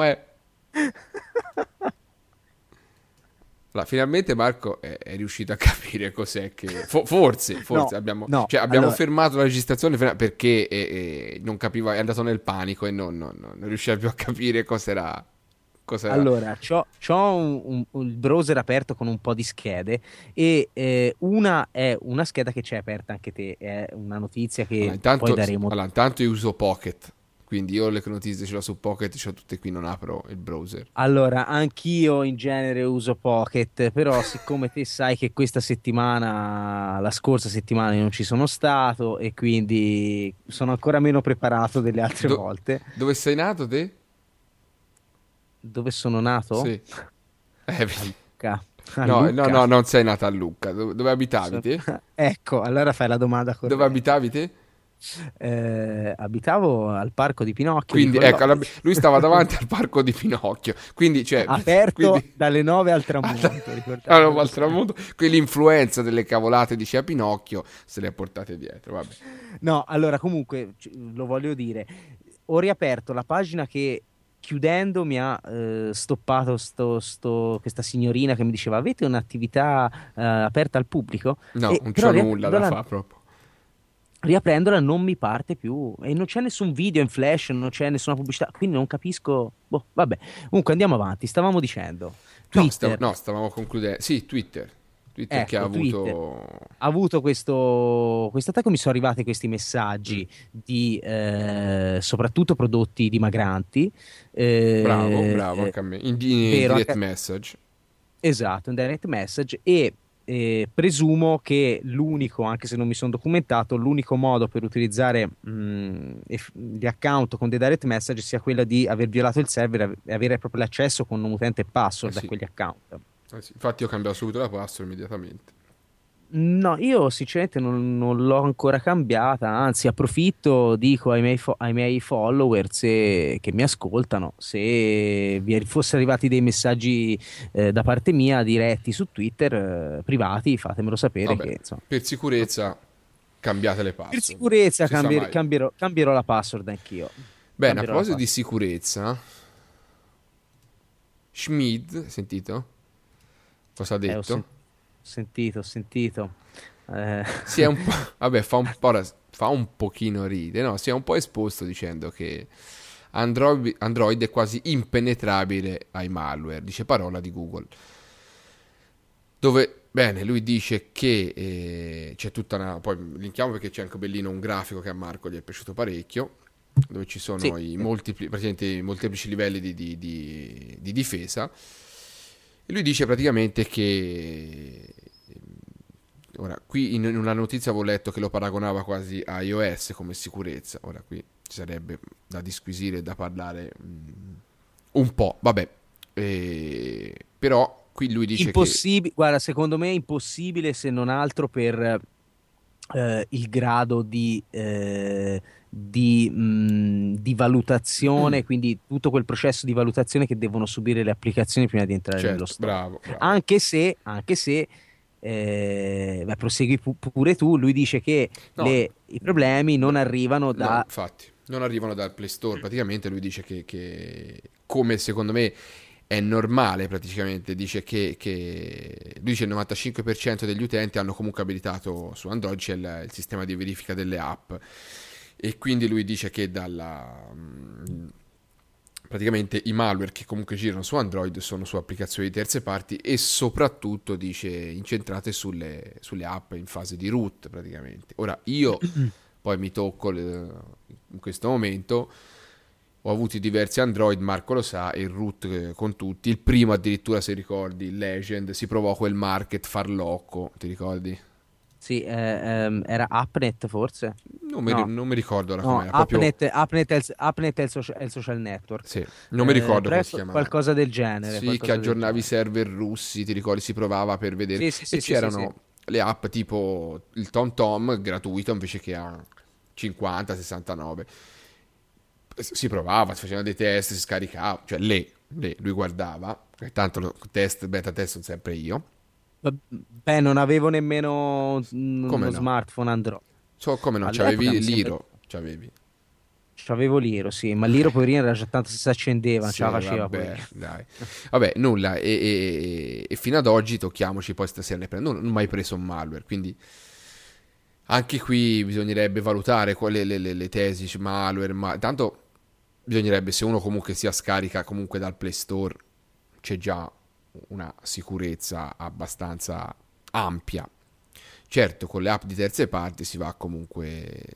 C: Allora, finalmente Marco è riuscito a capire cos'è che. Forse
D: No,
C: abbiamo,
D: no,
C: abbiamo
D: allora.
C: fermato la registrazione perché non capiva, è andato nel panico e non riusciva più a capire cos'era.
D: Allora, c'ho il browser aperto con un po' di schede e una è una scheda che c'è aperta anche te, è una notizia che
C: Allora,
D: poi daremo.
C: intanto io uso Pocket Quindi io le notizie ce l'ho su Pocket, ce l'ho tutte qui, non apro il browser.
D: Allora, anch'io in genere uso Pocket, però siccome te sai che questa settimana, la scorsa settimana io non ci sono stato e quindi sono ancora meno preparato delle altre
C: Do-
D: volte.
C: Dove sei nato te?
D: Dove sono nato?
C: Sì. Vedi.
D: Lucca. A
C: No, no,
D: Lucca.
C: no, non sei nata a Lucca. Dove abitavi te?
D: Ecco, allora fai la domanda
C: Dove
D: corretta.
C: abitavi te?
D: Abitavo al parco di Pinocchio di
C: Quindi, ecco,
D: Collodi,
C: lui stava davanti al parco di Pinocchio. Quindi, cioè,
D: aperto
C: quindi,
D: dalle 9 al tramonto,
C: allora,
D: ricordiamo.
C: al tramonto, quell'influenza delle cavolate diceva Pinocchio se le ha portate dietro. Vabbè.
D: No, allora comunque lo voglio dire, ho riaperto la pagina che chiudendo mi ha stoppato questa signorina che mi diceva avete un'attività aperta al pubblico?
C: No, non
D: Però
C: c'ho nulla da
D: riaprendola,
C: fare proprio.
D: riaprendola non mi parte più e non c'è nessun video in flash, non c'è nessuna pubblicità, quindi non capisco. Boh, vabbè. Comunque andiamo avanti, stavamo dicendo
C: No,
D: Twitter.
C: stavamo concludendo. Sì, Twitter. Twitter che ha
D: Ecco, Twitter
C: avuto...
D: ha avuto questo attacco, mi sono arrivati questi messaggi di soprattutto prodotti dimagranti.
C: Bravo, anche a me. In
D: Vero,
C: direct message.
D: esatto, in direct message e presumo che l'unico, anche se non mi sono documentato, l'unico modo per utilizzare gli account con dei direct message sia quello di aver violato il server e avere proprio l'accesso con un utente e password a
C: Sì.
D: quegli account.
C: Sì. Infatti ho cambiato subito la password immediatamente.
D: No, io sinceramente non l'ho ancora cambiata, anzi approfitto, dico ai miei followers che mi ascoltano, se vi fossero arrivati dei messaggi da parte mia diretti su Twitter, privati, fatemelo sapere
C: Vabbè,
D: che insomma,
C: per sicurezza cambiate le
D: per
C: password.
D: sicurezza
C: Si sa mai.
D: cambierò la password anch'io.
C: Bene, a
D: Cambierò la
C: proposito di
D: password.
C: sicurezza, Schmid, sentito? Cosa ha
D: Ho
C: detto?
D: sentito, ho sentito.
C: Si è un po'... Vabbè, fa un pochino ride, no? Si è un po' esposto dicendo che Android è quasi impenetrabile ai malware, dice parola di Google. Dove, bene, lui dice che c'è tutta una... Poi linkiamo perché c'è anche bellino un grafico che a Marco gli è piaciuto parecchio, dove ci sono
D: Sì.
C: i praticamente i molteplici livelli di difesa. E lui dice praticamente che... Ora, qui in una notizia avevo letto che lo paragonava quasi a iOS come sicurezza. Ora, qui ci sarebbe da disquisire e da parlare un po'. Vabbè, però qui lui dice
D: Impossibile, guarda, secondo me è impossibile se non altro per il grado di valutazione, quindi tutto quel processo di valutazione che devono subire le applicazioni prima di entrare
C: certo,
D: nello store.
C: bravo.
D: Anche se beh, prosegui pure tu, lui dice che
C: No,
D: i problemi non arrivano
C: no,
D: da...
C: infatti, non arrivano dal Play Store. Praticamente lui dice che come secondo me è normale, praticamente dice che lui dice il 95% degli utenti hanno comunque abilitato su Android c'è il sistema di verifica delle app, e quindi lui dice che praticamente i malware che comunque girano su Android sono su applicazioni di terze parti e soprattutto dice incentrate sulle app in fase di root praticamente. Ora io poi mi tocco in questo momento, ho avuto diversi Android, Marco lo sa, e il root con tutti. Il primo addirittura, se ricordi, il Legend, si provò quel market farlocco, ti ricordi?
D: Sì, era AppNet forse?
C: Non
D: No.
C: mi ricordo ora
D: No,
C: com'era, proprio...
D: AppNet è il social network.
C: Sì, non mi ricordo
D: però
C: come
D: è
C: si chiamava.
D: qualcosa del genere.
C: Sì,
D: qualcosa
C: che
D: del
C: aggiornavi i
D: genere.
C: server russi, ti ricordi, si provava per vedere.
D: Sì,
C: E
D: sì, sì,
C: c'erano
D: sì.
C: le app tipo il TomTom gratuito invece che a 50, 69. Si provava, si facevano dei test, si scaricava, cioè lui guardava, e tanto beta test sono sempre io.
D: Beh, non avevo nemmeno
C: Come
D: uno
C: no?
D: smartphone Android.
C: Come no,
D: All'epoca
C: c'avevi
D: mi sembra-
C: l'Iro, c'avevi.
D: C'avevo l'Iro, sì, ma l'Iro poverino era già tanto se si accendeva, non
C: Sì,
D: ce la faceva
C: vabbè,
D: poi.
C: dai. Vabbè, nulla, e fino ad oggi tocchiamoci, poi stasera ne prendo, non ho mai preso un malware, quindi anche qui bisognerebbe valutare quali le tesi, malware, ma tanto bisognerebbe, se uno comunque sia scarica comunque dal Play Store, c'è già una sicurezza abbastanza ampia. Certo, con le app di terze parti si va comunque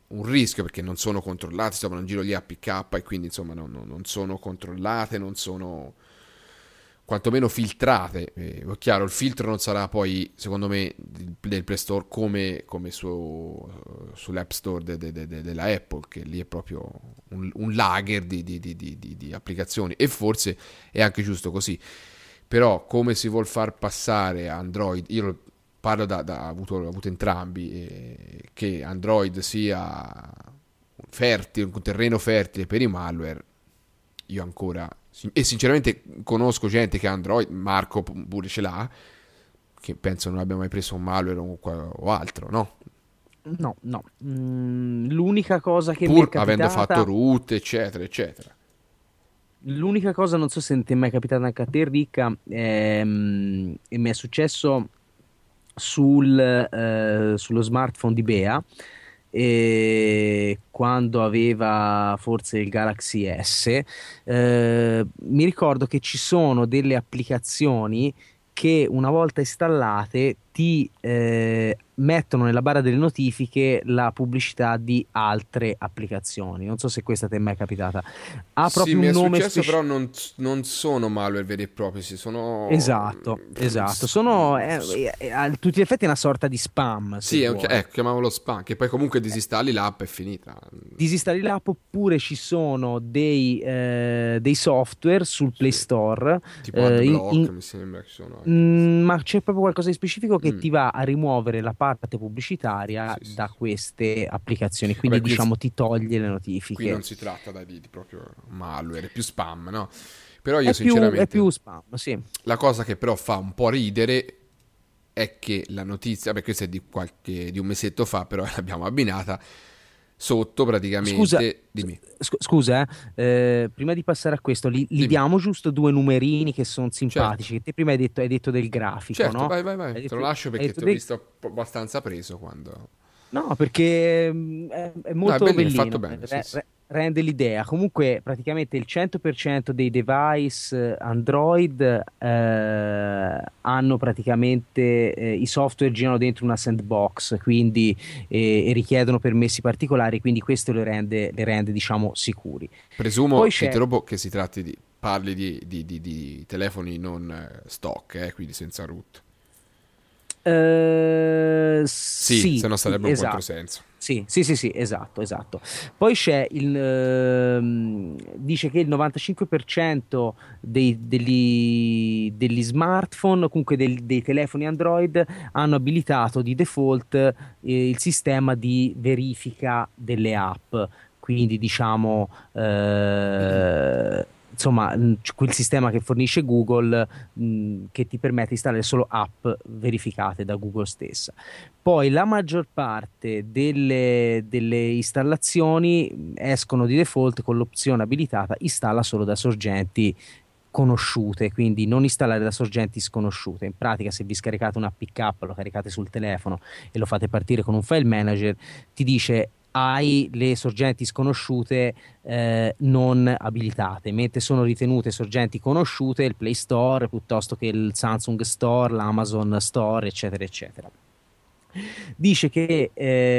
C: un rischio, perché non sono controllate, insomma non giro gli APK e quindi insomma non sono controllate, non sono quantomeno filtrate. Chiaro, il filtro non sarà poi, secondo me, del Play Store come sull'App Store della Apple, che lì è proprio un lager di applicazioni, e forse è anche giusto così. Però come si vuol far passare Android, io parlo ho avuto entrambi, che Android sia un terreno fertile per i malware, io ancora, e sinceramente conosco gente che ha Android, Marco pure ce l'ha, che penso non abbia mai preso un malware o altro, no?
D: No, no. L'unica cosa che mi è
C: Pur
D: capitata,
C: avendo fatto root, eccetera, eccetera.
D: l'unica cosa, non so se ti è mai capitata anche a te, Ricca, e mi è successo sullo smartphone di Bea, quando aveva forse il Galaxy S. Mi ricordo che ci sono delle applicazioni che una volta installate ti mettono nella barra delle notifiche la pubblicità di altre applicazioni. Non so se questa ti è mai capitata. Ha proprio
C: mi
D: un
C: è
D: nome
C: successo, però non sono malware veri e propri, sono...
D: Esatto. Sono a tutti gli effetti è una sorta di spam.
C: Sì,
D: se vuoi.
C: chiamavolo spam, che poi comunque disinstalli l'app e è finita.
D: Disinstalli l'app, oppure ci sono dei software sul Play Store,
C: Tipo AdBlock, mi sembra che sono anche.
D: ma c'è proprio qualcosa di specifico che ti va a rimuovere la parte pubblicitaria
C: Sì,
D: da
C: sì.
D: queste applicazioni, quindi
C: Vabbè,
D: diciamo ti toglie le notifiche.
C: Qui non si tratta di proprio malware, è più spam, no? Però io
D: È
C: sinceramente
D: più spam, sì.
C: la cosa che però fa un po' ridere è che la notizia, beh, questa è di un mesetto fa, però l'abbiamo abbinata sotto praticamente.
D: Scusa,
C: Dimmi.
D: scusa, prima di passare a questo, li
C: Dimmi.
D: diamo giusto due numerini che sono simpatici. Che te prima hai detto del grafico,
C: Certo,
D: no?
C: vai,
D: Hai
C: te
D: detto-
C: lo lascio
D: hai
C: perché
D: detto
C: ti ho
D: del-
C: visto abbastanza preso quando...
D: No, perché è molto
C: bellino, è
D: bellino,
C: fatto bene, sì, sì.
D: rende l'idea. Comunque, praticamente il 100% dei device Android hanno praticamente i software girano dentro una sandbox, quindi e richiedono permessi particolari, quindi questo le rende diciamo sicuri.
C: Presumo,
D: Poi
C: che
D: c'è
C: che si tratti parli di telefoni non stock, quindi senza root. Sì, se no sarebbe un
D: esatto.
C: controsenso.
D: Sì, esatto. Poi c'è dice che il 95% degli smartphone, comunque dei telefoni Android, hanno abilitato di default il sistema di verifica delle app. Quindi diciamo insomma quel sistema che fornisce Google, che ti permette di installare solo app verificate da Google stessa. Poi la maggior parte delle installazioni escono di default con l'opzione abilitata installa solo da sorgenti conosciute, quindi non installare da sorgenti sconosciute. In pratica, se vi scaricate un APK, lo caricate sul telefono e lo fate partire con un file manager, ti dice hai le sorgenti sconosciute non abilitate, mentre sono ritenute sorgenti conosciute il Play Store piuttosto che il Samsung Store, l'Amazon Store, eccetera eccetera. Dice che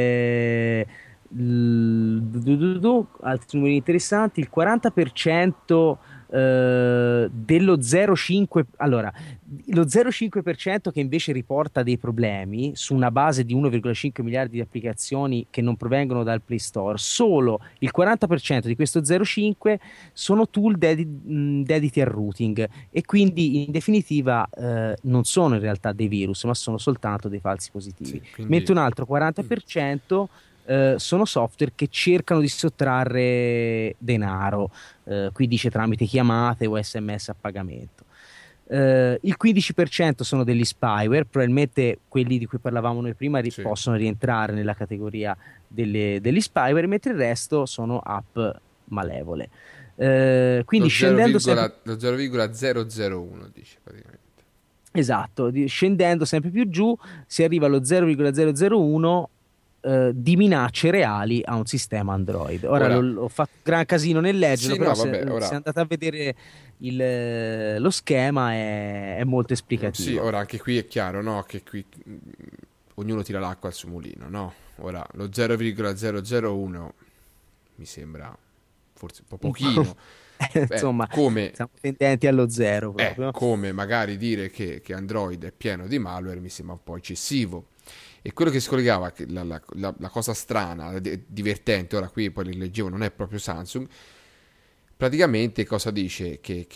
D: altri numeri interessanti, il 40% dello 0,5, allora lo 0,5% che invece riporta dei problemi su una base di 1,5 miliardi di applicazioni che non provengono dal Play Store, solo il 40% di questo 0,5 sono tool dediti al routing, e quindi in definitiva non sono in realtà dei virus, ma sono soltanto dei falsi positivi.
C: Sì, quindi...
D: Mentre un altro 40% sono software che cercano di sottrarre denaro, qui dice tramite chiamate o SMS a pagamento. Il 15% sono degli spyware, probabilmente quelli di cui parlavamo noi prima
C: Sì.
D: possono rientrare nella categoria degli spyware, mentre il resto sono app malevole. Quindi scendendo sempre...
C: Lo 0,001 dice praticamente.
D: Esatto, scendendo sempre più giù si arriva allo 0,001 di minacce reali a un sistema Android. Ora ho fatto gran casino nel leggerlo,
C: Sì,
D: però
C: no, vabbè, ora...
D: se andate a vedere lo schema è molto esplicativo.
C: Sì, ora anche qui è chiaro, no? Che qui ognuno tira l'acqua al suo mulino, no? Ora, lo 0,001 mi sembra forse un po' pochino.
D: Insomma,
C: come,
D: siamo tendenti allo zero proprio.
C: come magari dire che Android è pieno di malware mi sembra un po' eccessivo. E quello che si collegava, la cosa strana, divertente, ora qui poi leggevo, non è proprio Samsung, praticamente cosa dice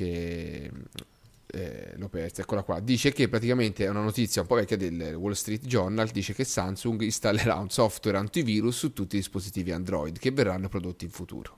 C: l'ho persa, eccola qua, dice che praticamente è una notizia un po' vecchia del Wall Street Journal, dice che Samsung installerà un software antivirus su tutti i dispositivi Android che verranno prodotti in futuro.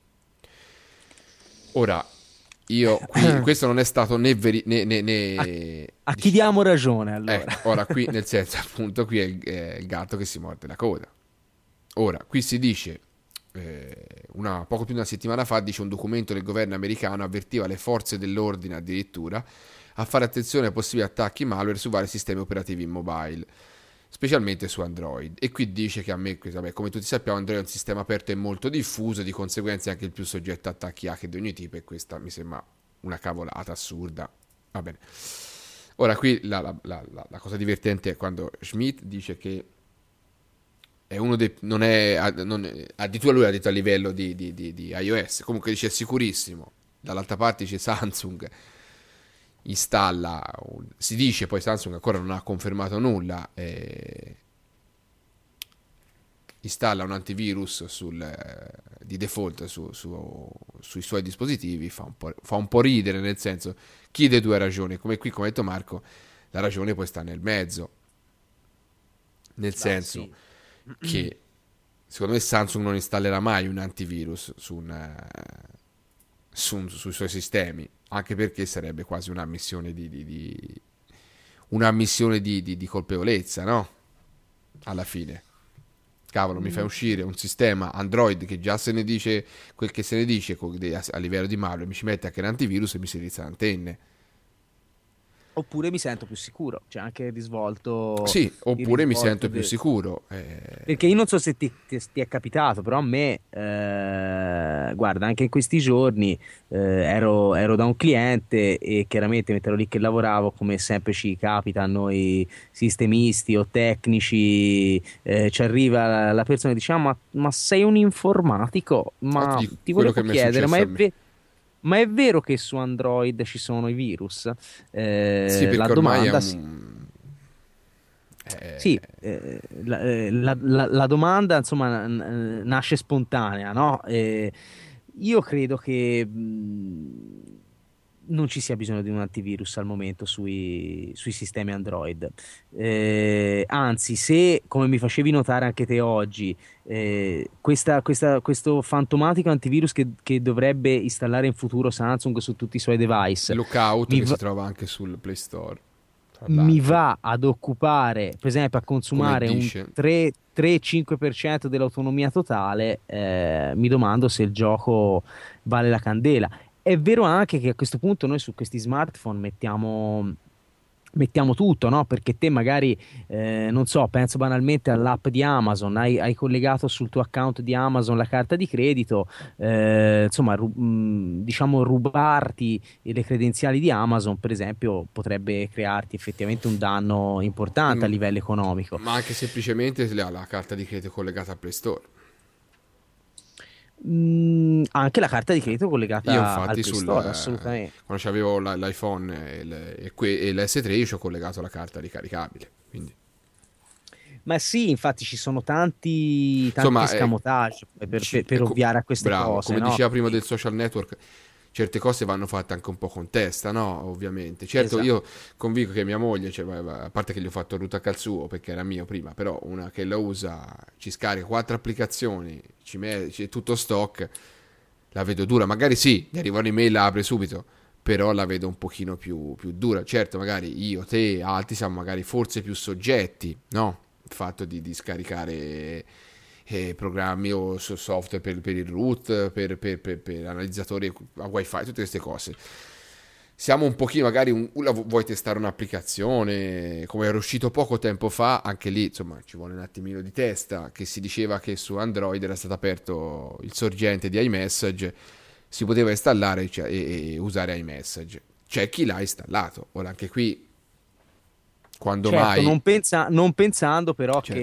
C: Ora, io qui, questo non è stato né
D: a chi diamo ragione allora?
C: Ora qui, nel senso, appunto, qui è il gatto che si morde la coda. Ora, qui si dice, poco più di una settimana fa, dice un documento del governo americano avvertiva le forze dell'ordine addirittura a fare attenzione ai possibili attacchi malware su vari sistemi operativi in mobile, specialmente su Android. E qui dice che vabbè, come tutti sappiamo, Android è un sistema aperto e molto diffuso, di conseguenza è anche il più soggetto a attacchi hacker di ogni tipo, e questa mi sembra una cavolata assurda. Va bene. Ora qui la cosa divertente è quando Schmidt dice che è uno dei... addirittura lui ha detto a livello di iOS, comunque dice è sicurissimo. Dall'altra parte dice Samsung installa, si dice, poi Samsung ancora non ha confermato nulla, installa un antivirus di default sui suoi dispositivi, fa un po' ridere, nel senso, chi dei due ha ragione? Come qui, come ha detto Marco, la ragione poi sta nel mezzo, nel senso che secondo me Samsung non installerà mai un antivirus sui suoi sistemi, anche perché sarebbe quasi un'ammissione di colpevolezza, no? Alla fine, cavolo, mi fai uscire un sistema Android che già se ne dice quel che se ne dice a livello di malware, mi ci mette anche l'antivirus e mi si rizza l'antenne.
D: Oppure mi sento più sicuro, c'è anche il risvolto.
C: Sì, oppure mi sento più sicuro.
D: Perché io non so se ti è capitato, però a me, guarda, anche in questi giorni ero da un cliente e chiaramente mentre ero lì che lavoravo, come sempre ci capita a noi sistemisti o tecnici, ci arriva la persona e dice: ma sei un informatico? Ma ti volevo chiedere, ma è vero che su Android ci sono i virus?
C: Sì,
D: la domanda la domanda insomma nasce spontanea, no? Io credo che non ci sia bisogno di un antivirus al momento sui sistemi Android. Anzi, se, come mi facevi notare anche te oggi, questo fantomatico antivirus che dovrebbe installare in futuro Samsung su tutti i suoi device,
C: Lookout, che si trova anche sul Play Store,
D: mi va ad occupare, per esempio, a consumare un 3-5% dell'autonomia totale, mi domando se il gioco vale la candela. È vero anche che a questo punto noi su questi smartphone mettiamo tutto, no? Perché te magari, non so, penso banalmente all'app di Amazon, hai collegato sul tuo account di Amazon la carta di credito, insomma, diciamo rubarti le credenziali di Amazon, per esempio, potrebbe crearti effettivamente un danno importante a livello economico.
C: Ma anche semplicemente la carta di credito collegata al Play Store.
D: Anche la carta di credito collegata
C: io infatti
D: al Play Store, assolutamente.
C: Quando c'avevo l'iPhone e l'S3 io ci ho collegato la carta ricaricabile, quindi.
D: Ma sì, infatti ci sono tanti escamotage per ovviare a queste cose,
C: come
D: no?
C: diceva prima del social network, certe cose vanno fatte anche un po' con testa, no? Ovviamente. Certo,
D: Esatto.
C: io convinco che mia moglie, cioè, a parte che gli ho fatto il root al suo perché era mio prima, però una che la usa, ci scarica 4 applicazioni, c'è tutto stock, la vedo dura. Magari sì, gli arriva un'email, la apre subito, però la vedo un pochino più dura. Certo, magari io, te, altri siamo magari forse più soggetti, no? Il fatto di scaricare programmi o software per il root, per analizzatori a wifi, tutte queste cose. Siamo un pochino, magari vuoi testare un'applicazione, come era uscito poco tempo fa, anche lì insomma ci vuole un attimino di testa, che si diceva che su Android era stato aperto il sorgente di iMessage, si poteva installare e usare iMessage. C'è chi l'ha installato. Ora anche qui, quando
D: certo,
C: mai...
D: non pensando però
C: certo.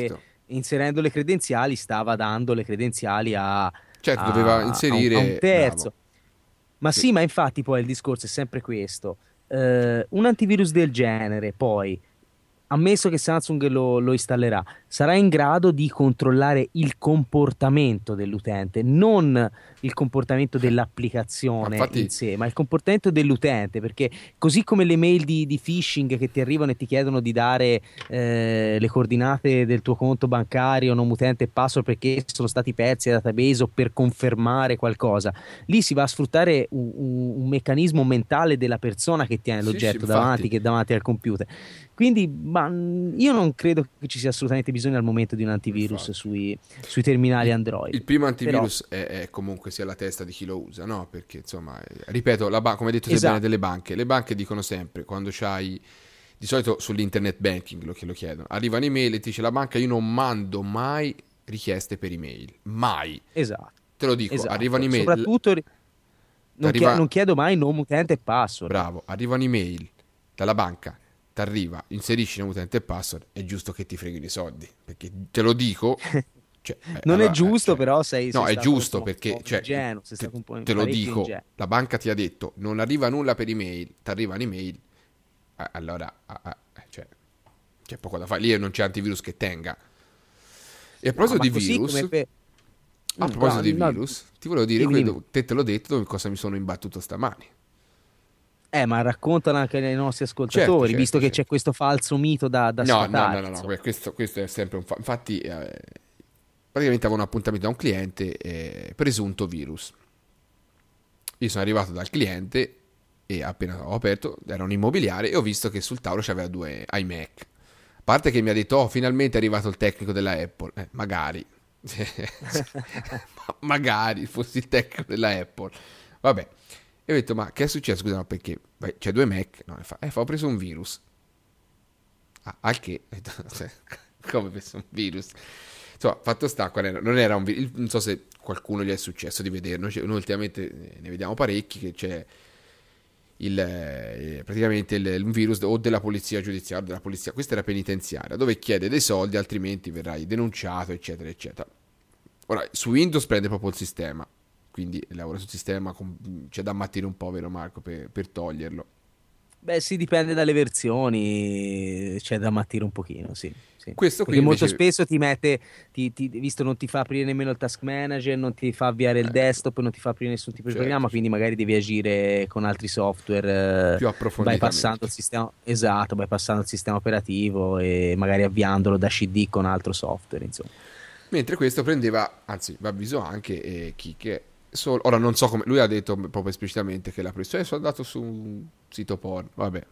D: inserendo le credenziali stava dando le credenziali
C: Certo, doveva
D: a un
C: inserire,
D: terzo.
C: bravo.
D: Ma sì, ma infatti poi il discorso è sempre questo. Un antivirus del genere, poi, ammesso che Samsung lo installerà, sarà in grado di controllare il comportamento dell'utente, non il comportamento
C: Ma
D: dell'applicazione in
C: infatti,
D: sé, ma il comportamento dell'utente, perché così come le mail di phishing che ti arrivano e ti chiedono di dare le coordinate del tuo conto bancario, nome utente e password perché sono stati persi dai database o per confermare qualcosa, lì si va a sfruttare un meccanismo mentale della persona che tiene
C: sì, sì,
D: l'oggetto davanti,
C: infatti.
D: che è davanti al computer. Quindi io non credo che ci sia assolutamente bisogno al momento di un antivirus
C: Infatti.
D: sui terminali
C: Il,
D: Android.
C: il primo
D: Però,
C: antivirus è comunque sia la testa di chi lo usa, no? Perché insomma, ripeto, come hai detto te bene
D: esatto,
C: delle banche, le banche dicono sempre, quando c'hai, di solito sull'internet banking che lo chiedono, arriva un'email e ti dice la banca io non mando mai richieste per email, mai.
D: esatto,
C: Te lo dico, arriva
D: esatto.
C: un'email,
D: Soprattutto
C: arriva,
D: non chiedo mai nome utente e password.
C: bravo, arriva un'email dalla banca, ti arriva, inserisci nome utente e password, è giusto che ti freghino i soldi, perché te lo dico. Cioè,
D: Non è
C: allora,
D: giusto,
C: cioè,
D: però sei
C: no, è
D: stato
C: giusto
D: un
C: perché
D: po'
C: cioè,
D: ingenuo, sei stato un po'
C: te lo
D: parecchio
C: dico,
D: ingenuo.
C: la banca ti ha detto non arriva nulla per email, ti arriva un'email, allora cioè, c'è poco da fare, lì non c'è antivirus che tenga. E a
D: No,
C: proposito
D: ma
C: di
D: così
C: virus,
D: come
C: a proposito di
D: no,
C: virus, ti volevo dire,
D: dimmi, dimmi.
C: te l'ho detto cosa mi sono imbattuto stamani.
D: Ma raccontano anche ai nostri
C: Certo,
D: ascoltatori, visto
C: certo,
D: che c'è
C: certo.
D: questo falso mito da
C: No, no, no,
D: sfatare,
C: no, no,
D: insomma.
C: questo è sempre un infatti, praticamente avevo un appuntamento da un cliente, presunto virus. Io sono arrivato dal cliente e appena ho aperto, era un immobiliare e ho visto che sul tavolo c'aveva due iMac. A parte che mi ha detto, oh, finalmente è arrivato il tecnico della Apple. Magari. Magari fossi il tecnico della Apple. Vabbè. E ho detto, ma che è successo? Scusa, ma perché? Beh, c'è due Mac. No, ho preso un virus. Al che? Ho detto, come ho preso un virus? Insomma, fatto sta, non era un virus. Non so se qualcuno gli è successo di vederlo. Noi ultimamente ne vediamo parecchi che c'è praticamente un virus o della polizia giudiziaria o della polizia, questa era penitenziaria, dove chiede dei soldi altrimenti verrai denunciato eccetera eccetera. Ora su Windows prende proprio il sistema, quindi lavora sul sistema, c'è da ammattire un po', vero Marco, per toglierlo.
D: Beh, sì, dipende dalle versioni, c'è da ammattire un pochino, sì, sì.
C: Questo qui
D: Perché molto
C: invece,
D: spesso ti mette, visto non ti fa aprire nemmeno il task manager, non ti fa avviare il
C: ecco,
D: desktop, non ti fa aprire nessun tipo di
C: certo,
D: programma, quindi
C: certo,
D: magari devi agire con altri software,
C: più
D: bypassando
C: approfonditamente.
D: il sistema, esatto, bypassando il sistema operativo e magari avviandolo da CD con altro software, insomma.
C: Mentre questo prendeva, anzi, vi avviso anche chi che ora non so come, lui ha detto proprio esplicitamente che l'ha preso, sono andato su un sito porno, vabbè.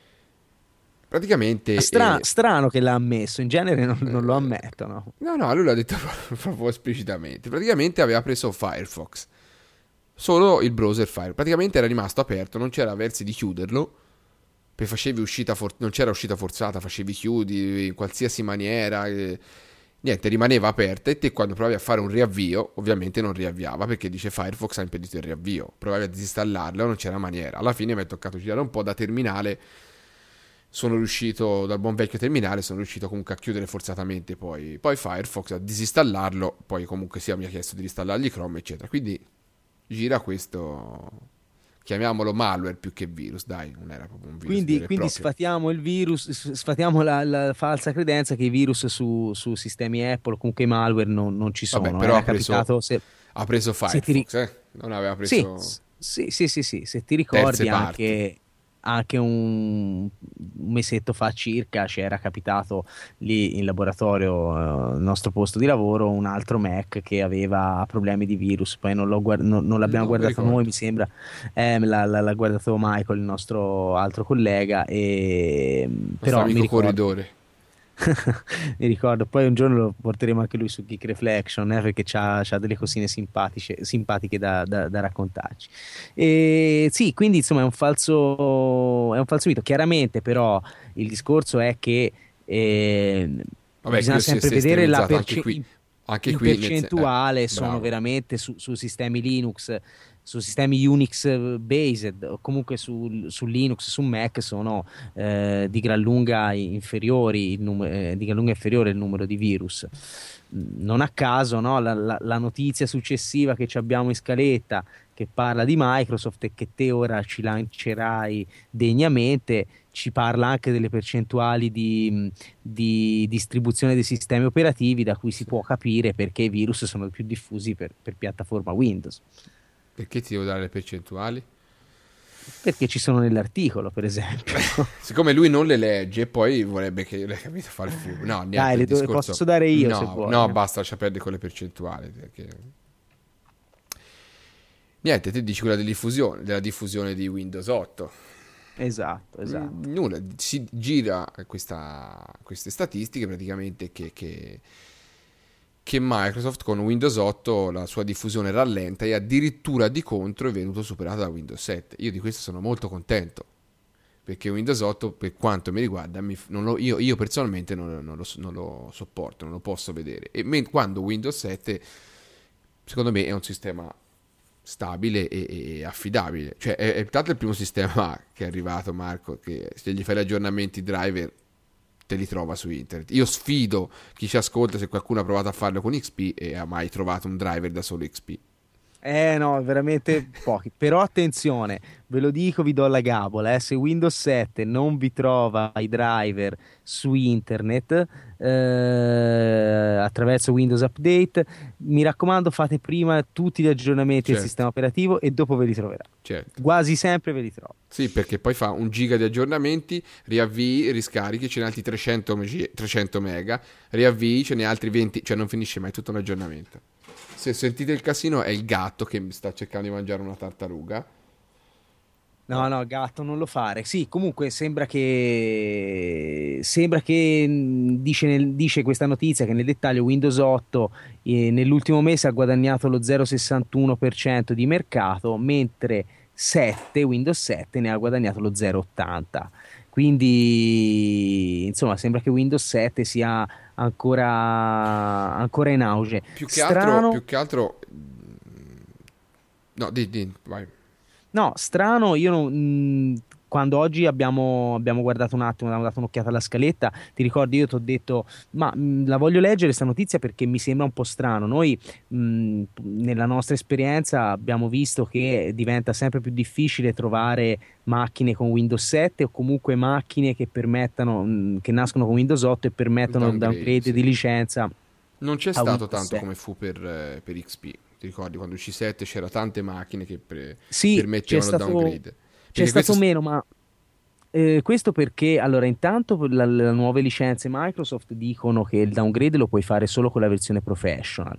D: Ma
C: Praticamente
D: strano che l'ha ammesso, in genere non lo ammettono.
C: no, no, lui l'ha detto proprio esplicitamente. Praticamente aveva preso Firefox, solo il browser Firefox. Praticamente era rimasto aperto, non c'era versi di chiuderlo. Facevi uscita non c'era uscita forzata, facevi chiudi in qualsiasi maniera. Niente, rimaneva aperta e te quando provavi a fare un riavvio, ovviamente non riavviava perché dice Firefox ha impedito il riavvio. Provavi a disinstallarlo, non c'era maniera. Alla fine mi è toccato girare un po' da terminale. Sono riuscito, dal buon vecchio terminale, sono riuscito comunque a chiudere forzatamente poi Firefox, a disinstallarlo, poi comunque sia mi ha chiesto di reinstallargli Chrome, eccetera. Quindi gira questo, chiamiamolo malware più che virus, dai, non era proprio un virus vero e
D: Quindi
C: proprio.
D: sfatiamo il virus, sfatiamo la falsa credenza che i virus su sistemi Apple o comunque i malware non ci
C: Vabbè,
D: sono.
C: però
D: Era capitato
C: ha preso
D: se ti, ri-
C: Firefox, non aveva
D: sì,
C: preso
D: sì, se ti
C: terze
D: ricordi
C: parti.
D: anche un mesetto fa circa c'era capitato lì in laboratorio, il nostro posto di lavoro, un altro Mac che aveva problemi di virus. Poi non l'abbiamo
C: Non mi
D: guardato noi,
C: ricordo.
D: mi sembra, l'ha guardato Michael, il nostro altro collega,
C: Nostro
D: però mi
C: amico
D: ricordo.
C: corridore.
D: Mi ricordo, poi un giorno lo porteremo anche lui su Geek Reflection, perché c'ha delle cosine simpatiche da raccontarci. E sì, quindi insomma è un falso mito. Chiaramente, però, il discorso è che
C: Vabbè, qui
D: bisogna
C: si è
D: sempre vedere la
C: estremizzato anche qui. Anche
D: in
C: qui
D: percentuale sono
C: bravo.
D: veramente su sistemi Linux, su sistemi Unix based, o comunque su Linux, su Mac sono di gran lunga inferiori di gran lunga inferiore il numero di virus. Non a caso, no, la notizia successiva che ci abbiamo in scaletta, che parla di Microsoft e che te ora ci lancerai degnamente, ci parla anche delle percentuali di distribuzione dei sistemi operativi, da cui si può capire perché i virus sono più diffusi per piattaforma Windows.
C: Perché ti devo dare le percentuali?
D: Perché ci sono nell'articolo, per esempio.
C: Siccome lui non le legge e poi vorrebbe che io le capito fare il furbo. No, niente,
D: Dai,
C: il
D: le
C: discorso...
D: posso dare io
C: no,
D: se vuoi.
C: no, basta, lascia perdere con le percentuali. Perché... Niente, te dici quella della diffusione di Windows 8.
D: Esatto.
C: Nulla, si gira queste statistiche praticamente che Microsoft con Windows 8 la sua diffusione rallenta e addirittura di contro è venuto superato da Windows 7. Io di questo sono molto contento, perché Windows 8 per quanto mi riguarda io personalmente non lo sopporto, non lo posso vedere, quando Windows 7 secondo me è un sistema stabile e affidabile, cioè è tanto il primo sistema che è arrivato, Marco, che se gli fai gli aggiornamenti driver te li trova su internet. Io sfido chi ci ascolta, se qualcuno ha provato a farlo con XP e ha mai trovato un driver da solo XP.
D: No, veramente pochi. Però attenzione, ve lo dico, vi do la gabola, se Windows 7 non vi trova i driver su internet attraverso Windows Update, mi raccomando, fate prima tutti gli aggiornamenti del
C: Certo.
D: sistema operativo e dopo ve li troverà.
C: Certo.
D: Quasi sempre ve li trovo.
C: Sì, perché poi fa 1 giga di aggiornamenti, riavvii, riscarichi, ce ne altri 300 mega, riavvii, ce ne altri 20, cioè non finisce mai tutto un aggiornamento. Se sentite il casino è il gatto che sta cercando di mangiare una tartaruga.
D: No, gatto, non lo fare. Sì, comunque sembra che dice questa notizia che nel dettaglio Windows 8 nell'ultimo mese ha guadagnato lo 0,61% di mercato, mentre Windows 7 ne ha guadagnato lo 0,80%. Quindi, insomma, sembra che Windows 7 sia ancora in auge.
C: Più che
D: Strano.
C: altro no, vai.
D: No, strano, quando oggi abbiamo guardato un attimo, abbiamo dato un'occhiata alla scaletta, ti ricordi, io ti ho detto, ma la voglio leggere questa notizia perché mi sembra un po' strano. Noi nella nostra esperienza abbiamo visto che diventa sempre più difficile trovare macchine con Windows 7 o comunque macchine che permettano, che nascono con Windows 8 e permettono un downgrade
C: sì.
D: di licenza.
C: Non c'è
D: a
C: stato
D: Windows
C: tanto
D: 7.
C: come fu per XP. Ti ricordi quando uscì 7 c'era tante macchine che
D: Sì,
C: permettevano il downgrade.
D: c'è
C: Perché
D: stato
C: questo
D: meno, ma questo perché allora intanto le nuove licenze Microsoft dicono che il downgrade lo puoi fare solo con la versione professional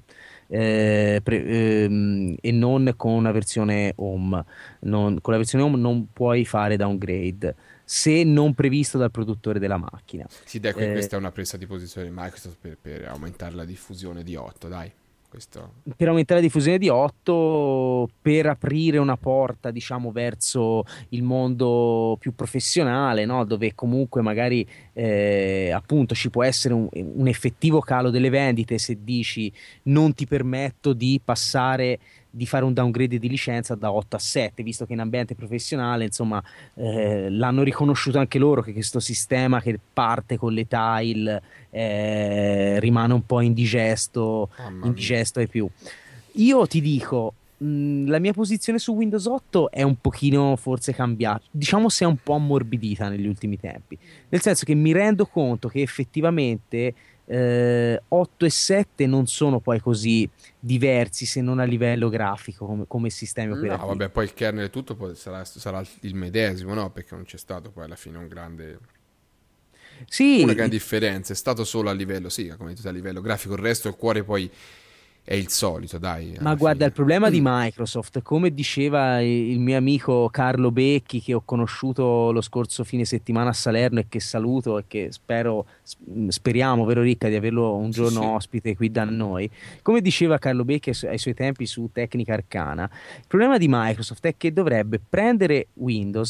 D: e non con una versione home. Con la versione home non puoi fare downgrade se non previsto dal produttore della macchina.
C: sì, dai, questa è una presa di posizione di Microsoft per aumentare la diffusione di 8, dai. Questo...
D: Per aumentare la diffusione di 8, per aprire una porta, diciamo, verso il mondo più professionale, no? Dove comunque magari appunto ci può essere un effettivo calo delle vendite se dici non ti permetto di fare un downgrade di licenza da 8 a 7, visto che in ambiente professionale, insomma, l'hanno riconosciuto anche loro che questo sistema che parte con le tile rimane un po' indigesto ai più. Io ti dico, la mia posizione su Windows 8 è un pochino forse cambiata, diciamo si è un po' ammorbidita negli ultimi tempi, nel senso che mi rendo conto che effettivamente 8 e 7 non sono poi così diversi se non a livello grafico come sistemi operativi.
C: No, vabbè, poi il kernel e tutto sarà il medesimo, no? Perché non c'è stato poi alla fine una grande differenza, è stato solo a livello, sì, come detto, a livello grafico, il resto, il cuore poi è il solito, dai.
D: Ma guarda, il problema di Microsoft, come diceva il mio amico Carlo Becchi, che ho conosciuto lo scorso fine settimana a Salerno e che saluto e che speriamo, vero Ricca, di averlo un giorno
C: sì.
D: ospite qui da noi. Come diceva Carlo Becchi ai suoi tempi su Tecnica Arcana, il problema di Microsoft è che dovrebbe prendere Windows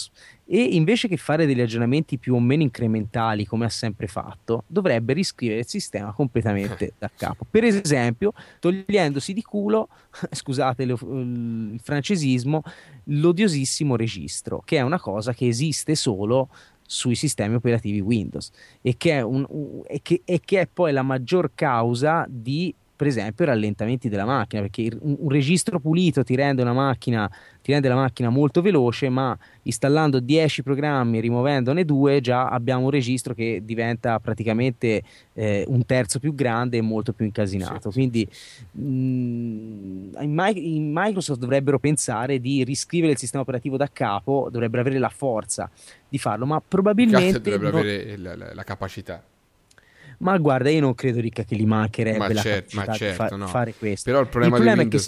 D: e invece che fare degli aggiornamenti più o meno incrementali come ha sempre fatto, dovrebbe riscrivere il sistema completamente da capo. Per esempio, togliendosi di culo, scusate il francesismo, l'odiosissimo registro, che è una cosa che esiste solo sui sistemi operativi Windows e che è poi la maggior causa di, per esempio, rallentamenti della macchina, perché un registro pulito ti rende la macchina molto veloce, ma installando 10 programmi e rimuovendone 2 già abbiamo un registro che diventa praticamente un terzo più grande e molto più incasinato. Quindi in Microsoft dovrebbero pensare di riscrivere il sistema operativo da capo, dovrebbero avere la forza di farlo, ma probabilmente
C: dovrebbero avere la capacità.
D: ma guarda, io non credo, Ricca, che gli mancherebbe
C: Ma
D: la
C: certo,
D: capacità di
C: no.
D: fare questo.
C: Però il problema di
D: è che
C: Windows...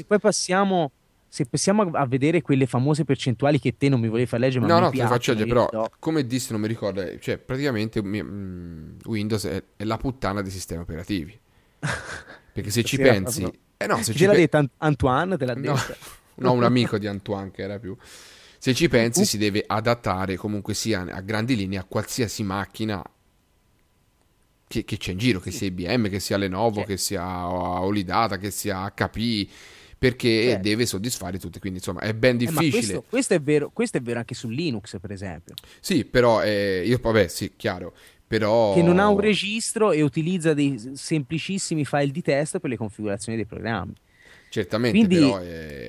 D: se passiamo a vedere quelle famose percentuali che te non mi volevi far leggere, ma
C: No,
D: mi
C: no, te lo faccio
D: piacciono,
C: leggere, però come dissi non mi ricordo, cioè praticamente Windows è la puttana dei sistemi operativi. Perché se ci
D: Sì, era
C: pensi...
D: proprio-
C: no, se
D: Te
C: ci
D: l'ha
C: pe-
D: detta Antoine, te l'ha
C: No,
D: detta.
C: no, un amico di Antoine che era più... Se ci pensi si deve adattare comunque sia a grandi linee a qualsiasi macchina che c'è in giro, che sia IBM, che sia Lenovo,
D: Certo.
C: che sia Olidata, che sia HP, perché
D: Certo.
C: deve soddisfare tutti, quindi insomma è ben
D: Ma
C: difficile.
D: questo è vero anche su Linux, per esempio,
C: Sì, però io vabbè, sì, chiaro, però
D: che non ha un registro e utilizza dei semplicissimi file di testo per le configurazioni dei programmi.
C: certamente
D: Quindi,
C: però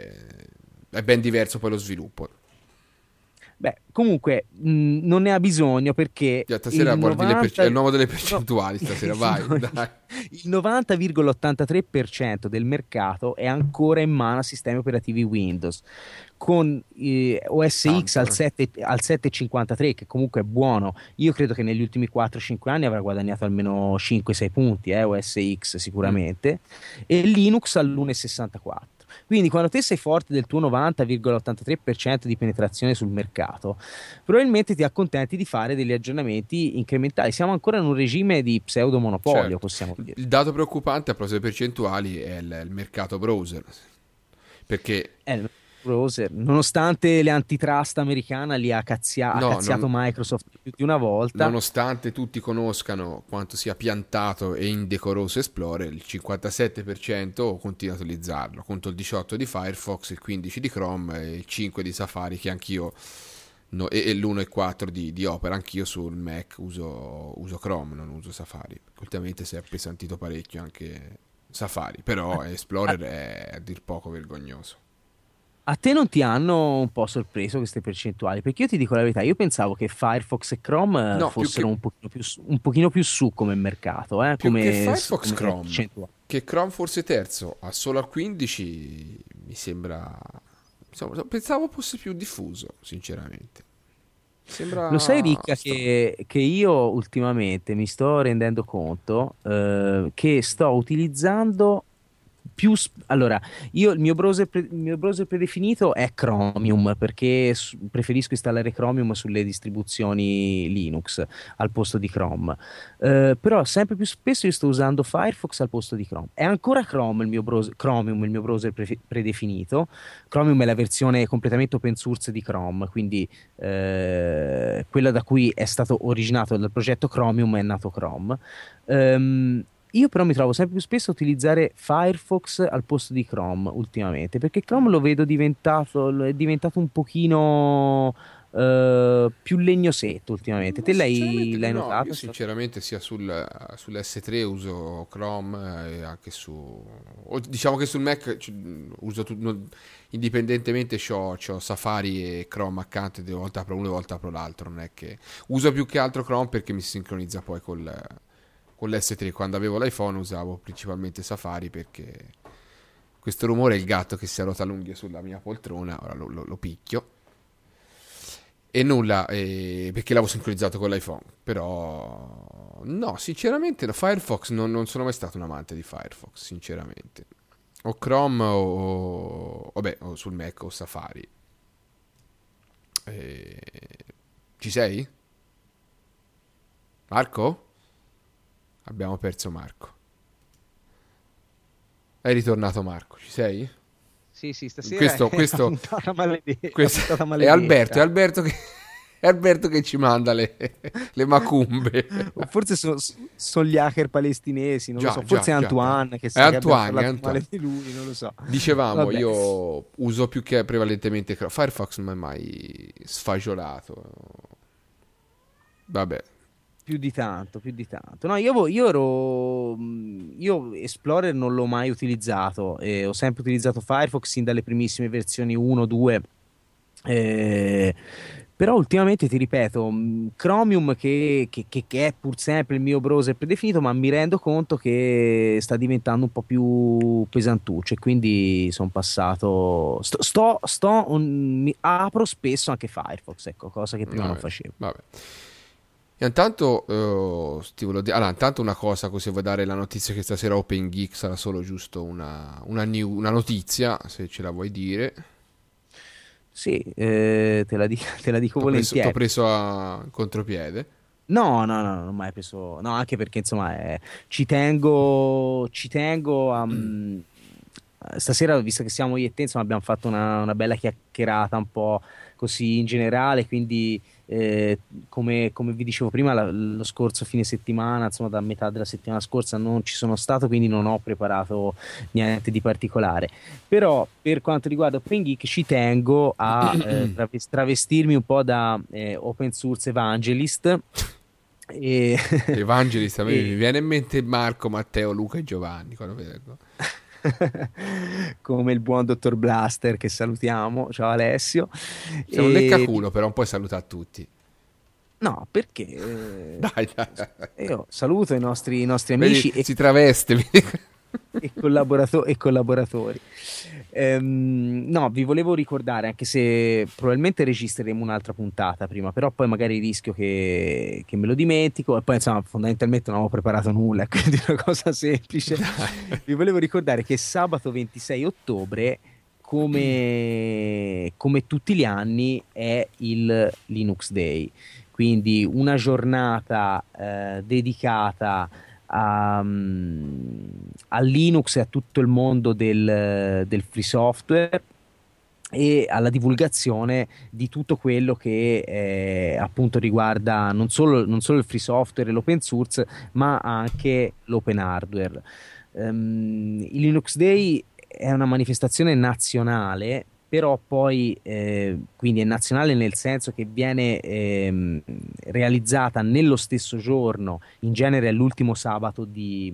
C: è ben diverso poi lo sviluppo.
D: beh, comunque non ne ha bisogno perché
C: Stasera
D: il
C: guardi
D: 90
C: è il nuovo delle percentuali, stasera vai,
D: no,
C: dai.
D: il 90,83% del mercato è ancora in mano a sistemi operativi Windows con OS X
C: Tanto,
D: al 7,53, che comunque è buono. Io credo che negli ultimi 4-5 anni avrà guadagnato almeno 5-6 punti, OS X sicuramente, e Linux all'1,64. Quindi quando te sei forte del tuo 90,83% di penetrazione sul mercato, probabilmente ti accontenti di fare degli aggiornamenti incrementali. Siamo ancora in un regime di pseudo monopolio,
C: Certo.
D: possiamo dire.
C: Il dato preoccupante a proposito delle percentuali è il mercato browser, perché
D: Il browser, nonostante le antitrust americana li ha cazziato Microsoft più di una volta.
C: nonostante tutti conoscano quanto sia piantato e indecoroso Explorer, il 57% continua a utilizzarlo, contro il 18% di Firefox, il 15% di Chrome e il 5% di Safari, che anch'io, e l'1,4% di Opera, anch'io sul Mac uso Chrome, non uso Safari. Ultimamente si è appesantito parecchio anche Safari, però Explorer è a dir poco vergognoso.
D: A te non ti hanno un po' sorpreso queste percentuali? Perché io ti dico la verità, io pensavo che Firefox e Chrome
C: No,
D: fossero un pochino più su come mercato,
C: Più
D: come,
C: che Firefox,
D: come
C: Chrome.
D: percentuale.
C: Che Chrome forse terzo, a solo al 15 mi sembra... insomma, pensavo fosse più diffuso, sinceramente. Sembra
D: Lo sai, Ricca,
C: strano.
D: che io ultimamente mi sto rendendo conto che sto utilizzando allora, io il mio browser predefinito è Chromium perché preferisco installare Chromium sulle distribuzioni Linux al posto di Chrome. Però sempre più spesso io sto usando Firefox al posto di Chrome. È ancora Chromium il mio browser predefinito. Chromium è la versione completamente open source di Chrome, quindi quella da cui è stato originato dal progetto Chromium è nato Chrome. Io però mi trovo sempre più spesso a utilizzare Firefox al posto di Chrome ultimamente, perché Chrome lo vedo è diventato un pochino più legnosetto ultimamente. Te l'hai
C: No,
D: notato?
C: io sinceramente sia sull'S3 uso Chrome e anche diciamo che sul Mac uso indipendentemente c'ho Safari e Chrome accanto, e una volta apro uno e una volta apro l'altro, non è che uso più che altro Chrome perché mi si sincronizza poi con l'S3. Quando avevo l'iPhone usavo principalmente Safari, perché questo rumore è il gatto che si arrota l'unghia sulla mia poltrona, ora lo picchio. E nulla, perché l'avevo sincronizzato con l'iPhone. Però no, sinceramente Firefox non sono mai stato un amante di Firefox, sinceramente. O Chrome o sul Mac o Safari. Ci sei? Marco? Abbiamo perso Marco. È ritornato Marco, ci sei?
D: Sì, stasera
C: Questo
D: è una puntata maledetta.
C: è Alberto che È Alberto che ci manda le macumbe.
D: O forse sono gli hacker palestinesi, non
C: Già,
D: lo so. Forse
C: già,
D: è
C: già.
D: Antoine che
C: È
D: abbiamo
C: Antoine,
D: parlato
C: è Antoine.
D: male di lui, non lo so.
C: Dicevamo,
D: Vabbè.
C: io uso più che prevalentemente Firefox, non è mai sfagiolato. Vabbè.
D: Più di tanto. No, io Explorer non l'ho mai utilizzato, ho sempre utilizzato Firefox sin dalle primissime versioni 1, 2. Però ultimamente ti ripeto, Chromium che è pur sempre il mio browser predefinito, ma mi rendo conto che sta diventando un po' più pesantuccio e quindi sono passato apro spesso anche Firefox, ecco, cosa che prima non facevo.
C: Vabbè. E intanto ti volevo dire, allora, intanto una cosa, così vuoi dare la notizia che stasera Open Geek sarà solo giusto una notizia, se ce la vuoi dire.
D: Sì, te la dico volentieri.
C: T'ho preso a contropiede.
D: No, non ho mai preso. No, anche perché insomma ci tengo a. Stasera, visto che siamo io e te, insomma, abbiamo fatto una bella chiacchierata un po' così in generale, quindi come vi dicevo prima, lo scorso fine settimana, insomma, da metà della settimana scorsa non ci sono stato, quindi non ho preparato niente di particolare. Però per quanto riguarda Open Geek ci tengo a travestirmi un po' da open source evangelist.
C: Evangelist, a me mi viene in mente Marco, Matteo, Luca e Giovanni quando vedo.
D: Come il buon dottor Blaster che salutiamo, ciao Alessio.
C: Siamo un leccaculo, però non puoi salutare tutti.
D: No, perché
C: Dai.
D: io saluto i nostri
C: Vedi,
D: amici
C: si traveste.
D: e collaboratori. No, vi volevo ricordare, anche se probabilmente registreremo un'altra puntata prima, però poi magari rischio che me lo dimentico e poi insomma fondamentalmente non avevo preparato nulla, quindi è una cosa semplice. Vi volevo ricordare che sabato 26 ottobre, come tutti gli anni, è il Linux Day, quindi una giornata dedicata a Linux e a tutto il mondo del free software e alla divulgazione di tutto quello che appunto riguarda non solo il free software e l'open source, ma anche l'open hardware. Il Linux Day è una manifestazione nazionale, però poi quindi è nazionale nel senso che viene realizzata nello stesso giorno, in genere è l'ultimo sabato di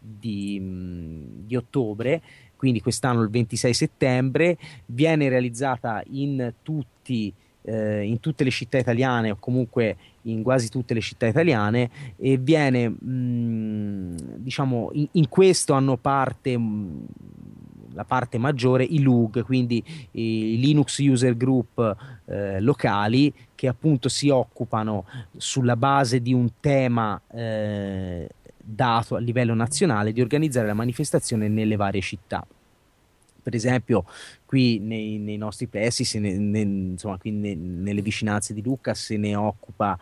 D: ottobre, quindi quest'anno il 26 settembre, viene realizzata in tutte le città italiane o comunque in quasi tutte le città italiane e viene diciamo in questo hanno parte la parte maggiore i LUG, quindi i Linux User Group locali che appunto si occupano sulla base di un tema dato a livello nazionale di organizzare la manifestazione nelle varie città. Per esempio qui nei nostri pressi, insomma qui nelle vicinanze di Lucca se ne occupa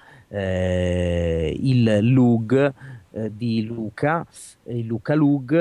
D: il LUG di Luca, il Luca Lug,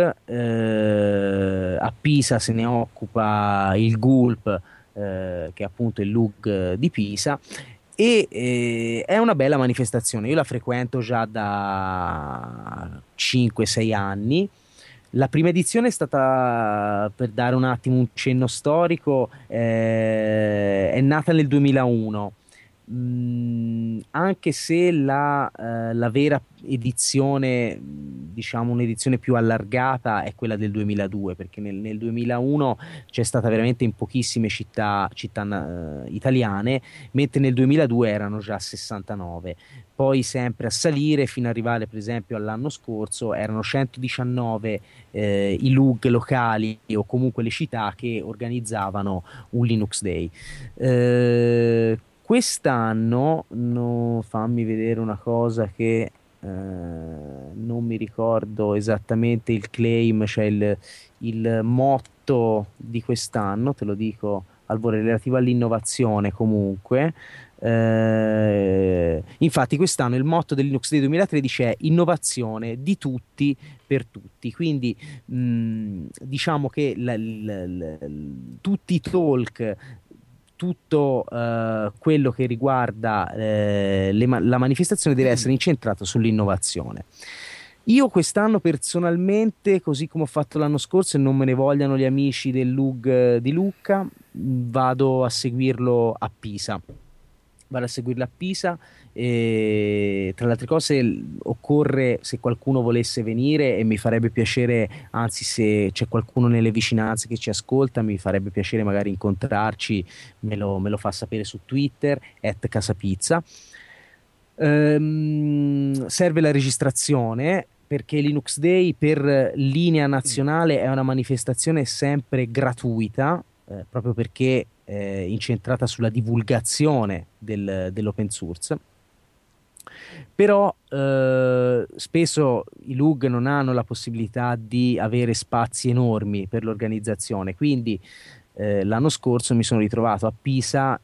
D: a Pisa se ne occupa il GULP che è appunto il LUG di Pisa e è una bella manifestazione, io la frequento già da 5-6 anni. La prima edizione è stata, per dare un attimo un cenno storico, è nata nel 2001, anche se la vera edizione, diciamo un'edizione più allargata, è quella del 2002, perché nel 2001 c'è stata veramente in pochissime città italiane, mentre nel 2002 erano già 69. Poi sempre a salire fino ad arrivare per esempio all'anno scorso erano 119 i LUG locali o comunque le città che organizzavano un Linux Day. Quest'anno fammi vedere una cosa che non mi ricordo esattamente il claim, cioè il motto di quest'anno, te lo dico al volo, relativo all'innovazione comunque. Infatti quest'anno il motto del Linux Day 2013 è innovazione di tutti per tutti, quindi diciamo che tutti i talk, tutto quello che riguarda la manifestazione deve essere incentrato sull'innovazione. Io quest'anno personalmente, così come ho fatto l'anno scorso, e non me ne vogliano gli amici del LUG di Lucca, vado a seguirlo a Pisa. Vado a seguirlo a Pisa e tra le altre cose occorre, se qualcuno volesse venire, e mi farebbe piacere, anzi se c'è qualcuno nelle vicinanze che ci ascolta, mi farebbe piacere magari incontrarci, me lo fa sapere su Twitter @casapizza. Serve la registrazione perché Linux Day per linea nazionale è una manifestazione sempre gratuita, proprio perché incentrata sulla divulgazione dell'open source. Però spesso i LUG non hanno la possibilità di avere spazi enormi per l'organizzazione, quindi l'anno scorso mi sono ritrovato a Pisa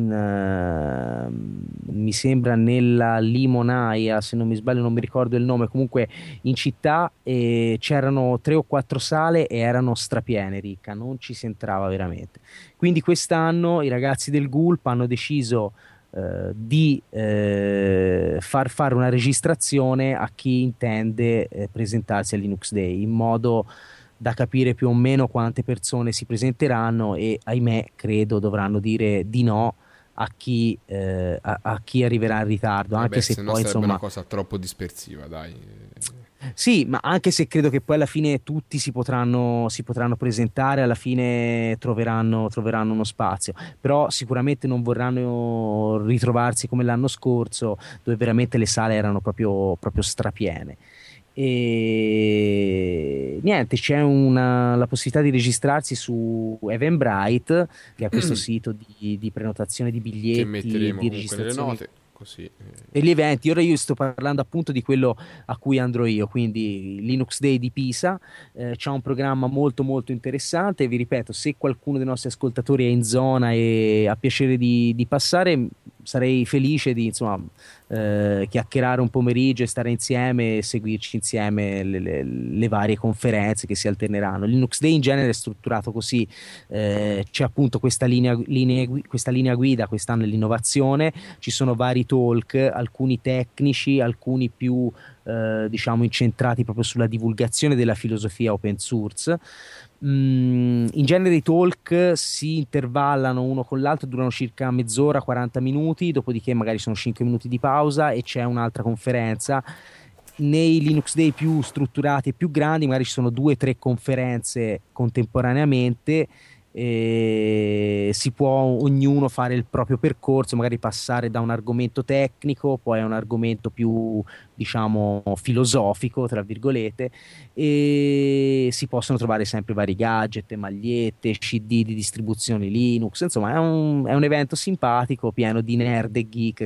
D: mi sembra nella Limonaia, se non mi sbaglio, non mi ricordo il nome, comunque in città, e c'erano 3 o 4 sale e erano strapiene, ricca, non ci si entrava veramente. Quindi quest'anno i ragazzi del GULP hanno deciso di far fare una registrazione a chi intende presentarsi a Linux Day, in modo da capire più o meno quante persone si presenteranno, e ahimè credo dovranno dire di no a chi arriverà in ritardo, anche se
C: no,
D: poi
C: sarebbe
D: insomma
C: una cosa troppo dispersiva, dai.
D: sì, ma anche se credo che poi alla fine tutti si potranno presentare, alla fine troveranno uno spazio, però sicuramente non vorranno ritrovarsi come l'anno scorso, dove veramente le sale erano proprio strapiene. E niente, c'è la possibilità di registrarsi su Eventbrite, che è questo sito di prenotazione di
C: Che
D: biglietti,
C: metteremo
D: di
C: comunque nelle
D: registrazione
C: note, così.
D: per gli eventi. Ora io sto parlando appunto di quello a cui andrò io, quindi Linux Day di Pisa. C'è un programma molto molto interessante, vi ripeto, se qualcuno dei nostri ascoltatori è in zona e ha piacere di passare, sarei felice di insomma chiacchierare un pomeriggio e stare insieme e seguirci insieme le varie conferenze che si alterneranno. Linux Day in genere è strutturato così: c'è appunto questa linea guida, quest'anno è l'innovazione, ci sono vari talk, alcuni tecnici, alcuni più diciamo incentrati proprio sulla divulgazione della filosofia open source. In genere i talk si intervallano uno con l'altro, durano circa mezz'ora, 40 minuti, dopodiché magari sono 5 minuti di pausa e c'è un'altra conferenza. Nei Linux Day più strutturati e più grandi magari ci sono 2 o 3 conferenze contemporaneamente, e si può ognuno fare il proprio percorso, magari passare da un argomento tecnico poi a un argomento più diciamo filosofico tra virgolette, e si possono trovare sempre vari gadget, magliette, CD di distribuzione Linux, insomma è un evento simpatico, pieno di nerd e geek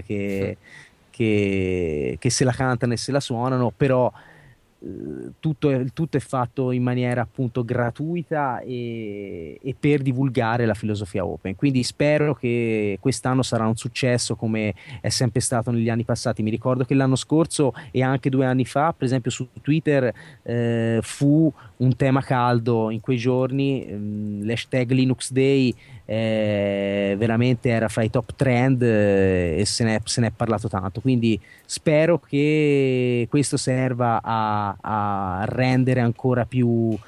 D: che se la cantano e se la suonano, però tutto è fatto in maniera appunto gratuita e per divulgare la filosofia open. Quindi spero che quest'anno sarà un successo come è sempre stato negli anni passati. Mi ricordo che l'anno scorso e anche 2 anni fa, per esempio su Twitter, fu un tema caldo in quei giorni. L'hashtag Linux Day veramente era fra i top trend, e se ne è parlato tanto, quindi spero che questo serva a rendere ancora più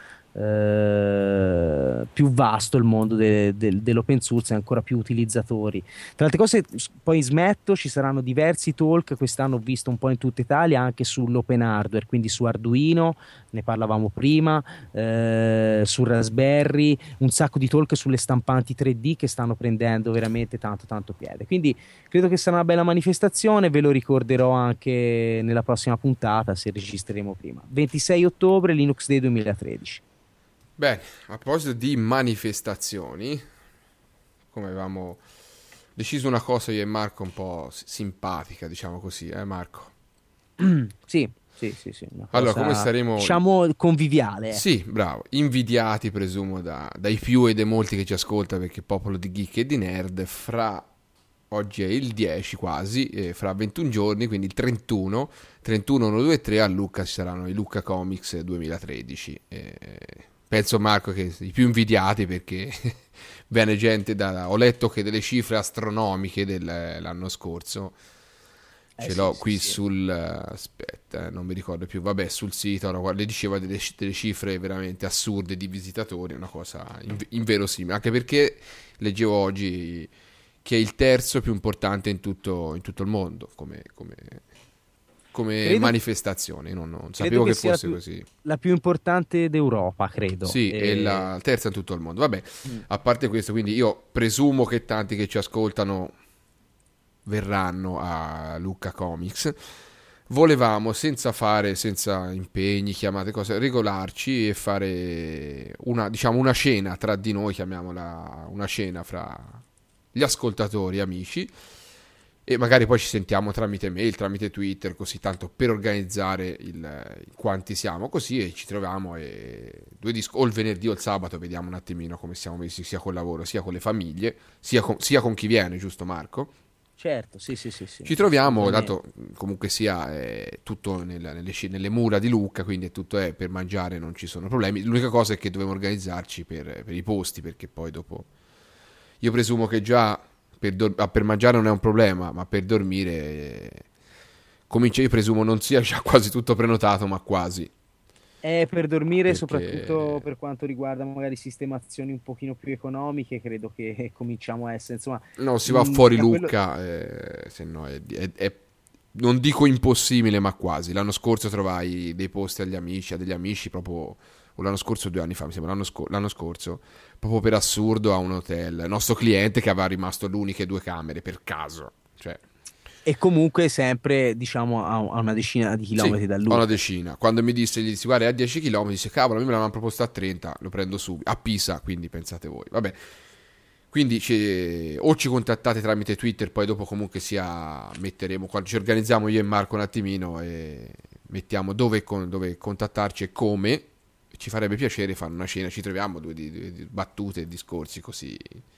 D: vasto il mondo dell'open source e ancora più utilizzatori. Tra altre cose, poi smetto, ci saranno diversi talk quest'anno, ho visto un po' in tutta Italia, anche sull'open hardware, quindi su Arduino, ne parlavamo prima, su Raspberry, un sacco di talk sulle stampanti 3D che stanno prendendo veramente tanto tanto piede, quindi credo che sarà una bella manifestazione. Ve lo ricorderò anche nella prossima puntata, se registreremo prima. 26 ottobre Linux Day 2013.
C: Bene, a proposito di manifestazioni, come avevamo deciso una cosa io e Marco un po' simpatica, diciamo così, Marco?
D: Sì.
C: Allora, come saremo...
D: diciamo conviviale.
C: Sì, bravo. Invidiati, presumo, dai più e dai molti che ci ascolta, perché popolo di geek e di nerd, oggi è il 10 quasi, fra 21 giorni, quindi il 31, 1, 2 e 3 a Lucca ci saranno i Lucca Comics 2013. Penso, Marco, che i più invidiati, perché viene gente ho letto che delle cifre astronomiche dell'anno scorso. Ce l'ho qui sul aspetta, non mi ricordo più, vabbè, sul sito le diceva delle cifre veramente assurde di visitatori, una cosa inverosimile, anche perché leggevo oggi che è il terzo più importante in tutto il mondo come manifestazione. Non sapevo che fosse così.
D: La più importante d'Europa, credo.
C: Sì, è la terza in tutto il mondo. Vabbè, a parte questo, quindi io presumo che tanti che ci ascoltano verranno a Lucca Comics. Volevamo, senza impegni, chiamate, cose, regolarci e fare una cena tra di noi, chiamiamola una cena fra gli ascoltatori, amici, e magari poi ci sentiamo tramite mail, tramite Twitter, così tanto per organizzare quanti siamo, così, e ci troviamo o il venerdì o il sabato, vediamo un attimino come siamo messi sia col lavoro sia con le famiglie, sia con chi viene, giusto Marco?
D: Certo, sì.
C: Ci troviamo, dato comunque sia tutto nelle mura di Lucca, quindi tutto è per mangiare, non ci sono problemi. L'unica cosa è che dobbiamo organizzarci per i posti, perché poi dopo io presumo che già per mangiare non è un problema, ma per dormire io presumo non sia già quasi tutto prenotato, ma quasi.
D: Per dormire,
C: Perché...
D: soprattutto per quanto riguarda magari sistemazioni un pochino più economiche, credo che cominciamo a essere, insomma...
C: No, si va fuori Lucca, se no è non dico impossibile, ma quasi. L'anno scorso trovai dei posti a degli amici, proprio, o l'anno scorso, 2 anni fa, mi sembra, l'anno scorso, proprio per assurdo, a un hotel. Il nostro cliente che aveva rimasto l'uniche 2 camere, per caso, cioè...
D: E comunque sempre, diciamo, a una decina di chilometri da lui.
C: A una decina. Quando mi disse, gli dissi, guarda, è a 10 km, disse, cavolo, a me me l'avevano proposto a 30, lo prendo subito. A Pisa, quindi pensate voi. Vabbè. Quindi o ci contattate tramite Twitter, poi dopo comunque metteremo, quando ci organizziamo io e Marco un attimino e mettiamo dove contattarci e come. Ci farebbe piacere fare una cena, ci troviamo due battute, discorsi così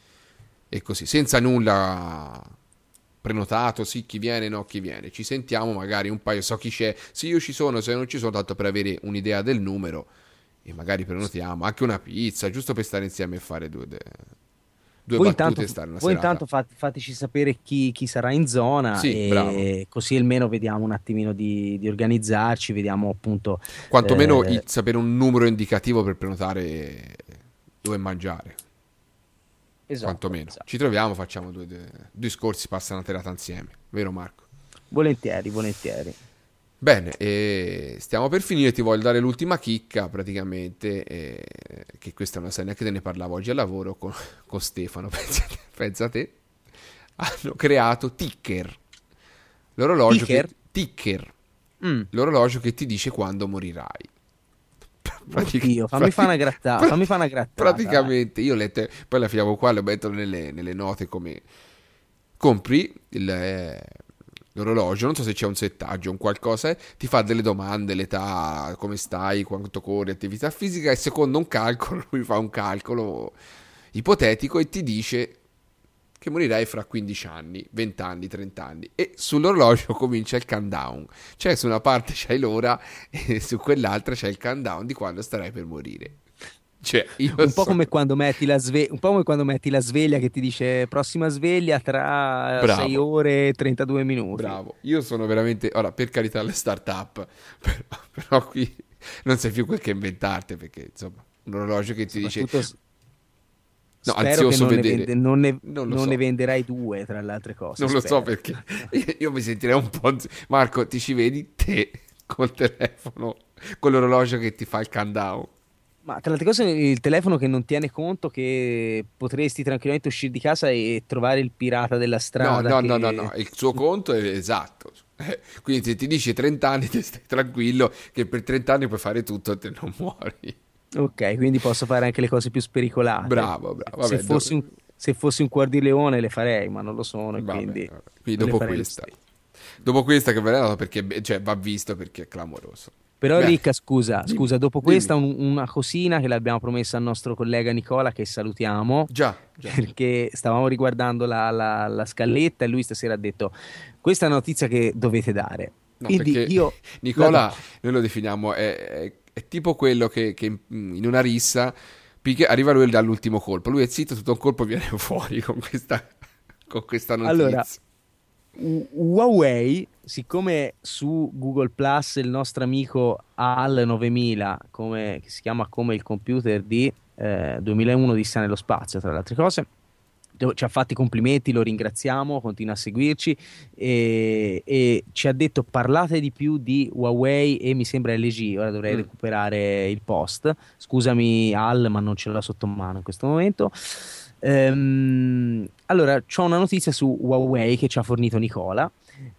C: e così, senza nulla prenotato, sì, chi viene, no, chi viene, ci sentiamo magari un paio, so chi c'è, sì, io ci sono, se non ci sono, tanto per avere un'idea del numero, e magari prenotiamo anche una pizza, giusto per stare insieme e fare due battute e stare una
D: voi
C: serata.
D: intanto fateci sapere chi sarà in zona,
C: Sì,
D: e
C: bravo.
D: così almeno vediamo un attimino di organizzarci, vediamo appunto
C: Quantomeno sapere un numero indicativo per prenotare dove mangiare. Quantomeno.
D: esatto.
C: Ci troviamo, facciamo due discorsi, passa una serata insieme, vero Marco?
D: Volentieri.
C: Bene, stiamo per finire, ti voglio dare l'ultima chicca praticamente, che questa è una serie che te ne parlavo oggi al lavoro con Stefano, pensa te, hanno creato Ticker, l'orologio Ticker, l'orologio che ti dice quando morirai.
D: Oddio, fammi fare una grattata.
C: Praticamente, io ho letto, poi la finiamo qua, lo metto nelle note come compri l'orologio, non so se c'è un settaggio, un qualcosa, ti fa delle domande, l'età, come stai, quanto corri, attività fisica, e secondo un calcolo, lui fa un calcolo ipotetico e ti dice che morirai fra 15 anni, 20 anni, 30 anni, e sull'orologio comincia il countdown, cioè su una parte c'hai l'ora e su quell'altra c'è il countdown di quando starai per morire. Cioè,
D: un po' come quando metti la sveglia che ti dice prossima sveglia tra 6 ore e 32 minuti.
C: Bravo, io sono veramente, ora, per carità, le start-up, però qui non sai più quel che inventarti, perché insomma un orologio che ti dice no,
D: spero
C: ansioso
D: che
C: vedere,
D: non
C: so.
D: ne venderai 2 tra le altre cose,
C: non lo
D: spero.
C: so, perché io mi sentirei un po'. Marco, ti ci vedi te col telefono, con l'orologio che ti fa il countdown?
D: Ma tra le altre cose il telefono che non tiene conto che potresti tranquillamente uscire di casa e trovare il pirata della strada.
C: No, il suo conto è esatto. Quindi se ti dice 30 anni, ti stai tranquillo che per 30 anni puoi fare tutto e te non muori.
D: Ok, quindi posso fare anche le cose più spericolate.
C: Bravo. Vabbè,
D: se fossi un cuor di leone le farei, ma non lo sono, e
C: vabbè.
D: quindi
C: dopo questa che verrà, perché cioè, va visto perché è clamoroso.
D: Però
C: Beh,
D: Ricca, scusa, dopo
C: dimmi.
D: questa una cosina che l'abbiamo promessa al nostro collega Nicola, che salutiamo,
C: Già.
D: perché stavamo riguardando la scaletta e lui stasera ha detto questa è una notizia che dovete dare.
C: No,
D: quindi
C: perché
D: io
C: Nicola, noi lo definiamo, è tipo quello che in una rissa arriva lui dall'ultimo colpo, lui è zitto, tutto un colpo viene fuori con questa notizia.
D: Allora, Huawei, siccome su Google Plus il nostro amico HAL 9000, che si chiama come il computer di 2001 di nello spazio, tra le altre cose, ci ha fatto i complimenti, lo ringraziamo, continua a seguirci e ci ha detto parlate di più di Huawei e mi sembra LG. Ora dovrei recuperare il post, scusami Al, ma non ce l'ho sotto mano in questo momento. Allora, c'ho una notizia su Huawei che ci ha fornito Nicola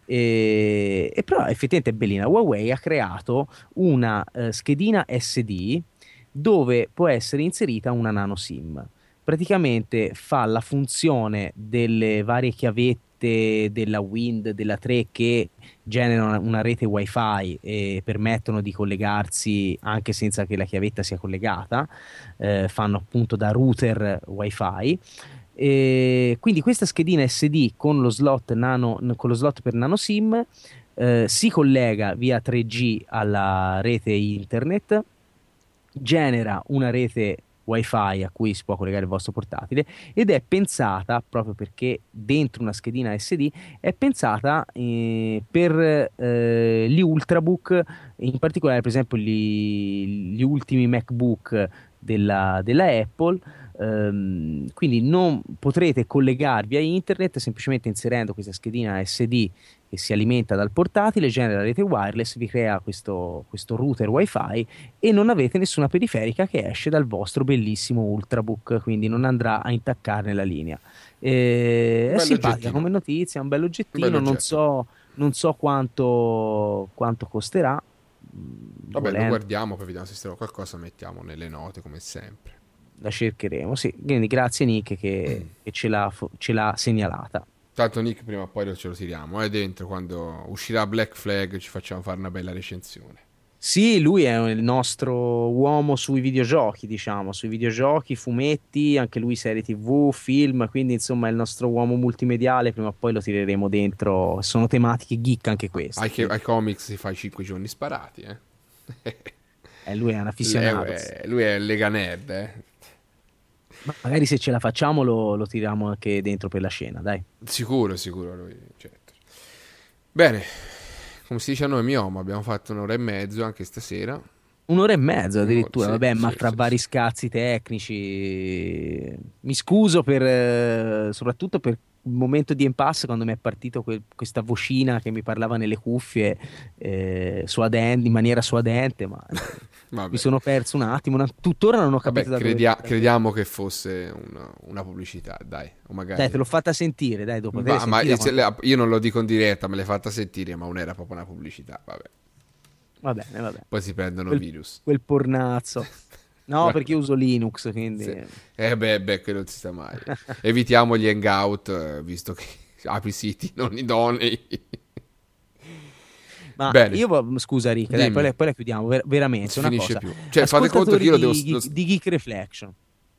D: e però effettivamente è bellina. Huawei ha creato una schedina SD dove può essere inserita una nano SIM. Praticamente fa la funzione delle varie chiavette della Wind, della 3 che generano una rete wifi e permettono di collegarsi anche senza che la chiavetta sia collegata, fanno appunto da router wifi. E quindi questa schedina SD con lo slot per nano SIM si collega via 3G alla rete internet, genera una rete wifi a cui si può collegare il vostro portatile ed è pensata, proprio perché dentro una schedina SD, è pensata per gli ultrabook, in particolare per esempio gli ultimi MacBook della Apple. Quindi non potrete collegarvi a internet semplicemente inserendo questa schedina SD che si alimenta dal portatile, genera la rete wireless, vi crea questo router wifi e non avete nessuna periferica che esce dal vostro bellissimo ultrabook, quindi non andrà a intaccare la linea. È simpatica come notizia, è un bel oggettino, non so quanto costerà.
C: Vabbè, lo guardiamo, poi vediamo se stiamo qualcosa, mettiamo nelle note come sempre.
D: La cercheremo, sì. Quindi grazie Nick che ce l'ha segnalata.
C: Tanto Nick prima o poi ce lo tiriamo, dentro, quando uscirà Black Flag ci facciamo fare una bella recensione.
D: Sì, lui è il nostro uomo sui videogiochi, diciamo, sui videogiochi, fumetti, anche lui serie TV, film, quindi insomma è il nostro uomo multimediale, prima o poi lo tireremo dentro, sono tematiche geek anche queste.
C: Ai comics si fa i 5 giorni sparati,
D: lui è un afficionato.
C: Lui è Lega Nerd,
D: Ma magari se ce la facciamo lo tiriamo anche dentro per la scena, dai.
C: Sicuro, lui, certo. Bene, come si dice a noi Mioma, abbiamo fatto 1 ora e mezzo anche stasera.
D: 1 ora e mezzo addirittura,
C: Sì,
D: vabbè, ma fra vari scazzi tecnici. Mi scuso soprattutto per il momento di impasse quando mi è partito questa vocina che mi parlava nelle cuffie in maniera suadente, ma mi sono perso un attimo, tuttora non ho capito da dove.
C: Crediamo che fosse una pubblicità, dai, o magari...
D: Dai, te l'ho fatta sentire, dai, dopo.
C: Io non lo dico in diretta, me l'hai fatta sentire, ma non era proprio una pubblicità, vabbè.
D: Va bene.
C: Poi si prendono virus.
D: Quel pornazzo. No, perché io uso Linux, quindi...
C: Sì. Quello non si sta mai. Evitiamo gli hangout, visto che apri siti non idonei.
D: Ma
C: bene.
D: Scusa Rick, dai, poi la chiudiamo, veramente, una cosa.
C: Più. Cioè, fate conto che io
D: di Geek Reflection.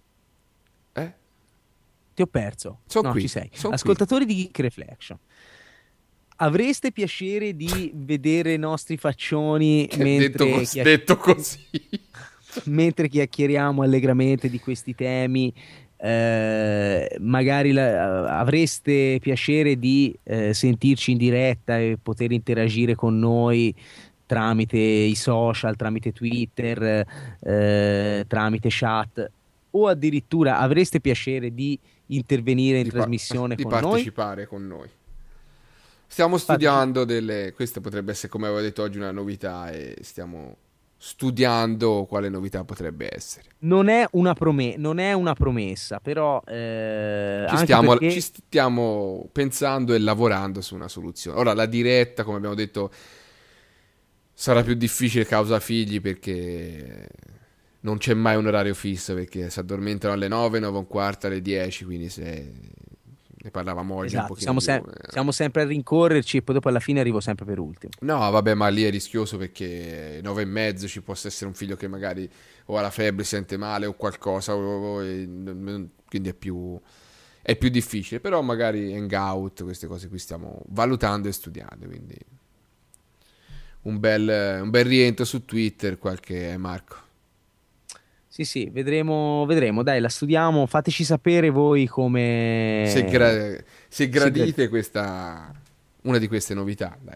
D: Ti ho perso. Ci sei. Ascoltatori di Geek Reflection. Avreste piacere di vedere i nostri faccioni
C: detto così
D: mentre chiacchieriamo allegramente di questi temi? Magari avreste piacere di sentirci in diretta e poter interagire con noi tramite i social, tramite Twitter, tramite chat, o addirittura avreste piacere di intervenire in trasmissione con noi?
C: Di partecipare con noi. Stiamo studiando questa potrebbe essere, come avevo detto oggi, una novità e stiamo studiando quale novità potrebbe essere.
D: Non è una promessa, però
C: ci stiamo pensando e lavorando su una soluzione. Ora, la diretta, come abbiamo detto, sarà più difficile causa figli, perché non c'è mai un orario fisso, perché si addormentano alle 9, 9:15, alle 10, quindi ne parlavamo oggi,
D: esatto,
C: un pochino
D: siamo sempre a rincorrerci e poi dopo alla fine arrivo sempre per ultimo.
C: No, vabbè, ma lì è rischioso, perché 9:30 ci possa essere un figlio che magari o ha la febbre, si sente male o qualcosa, quindi è più difficile. Però magari hangout, queste cose qui stiamo valutando e studiando, quindi un bel rientro su Twitter, Marco.
D: Sì, vedremo, dai, la studiamo, fateci sapere voi come...
C: Se gradite questa, una di queste novità, dai.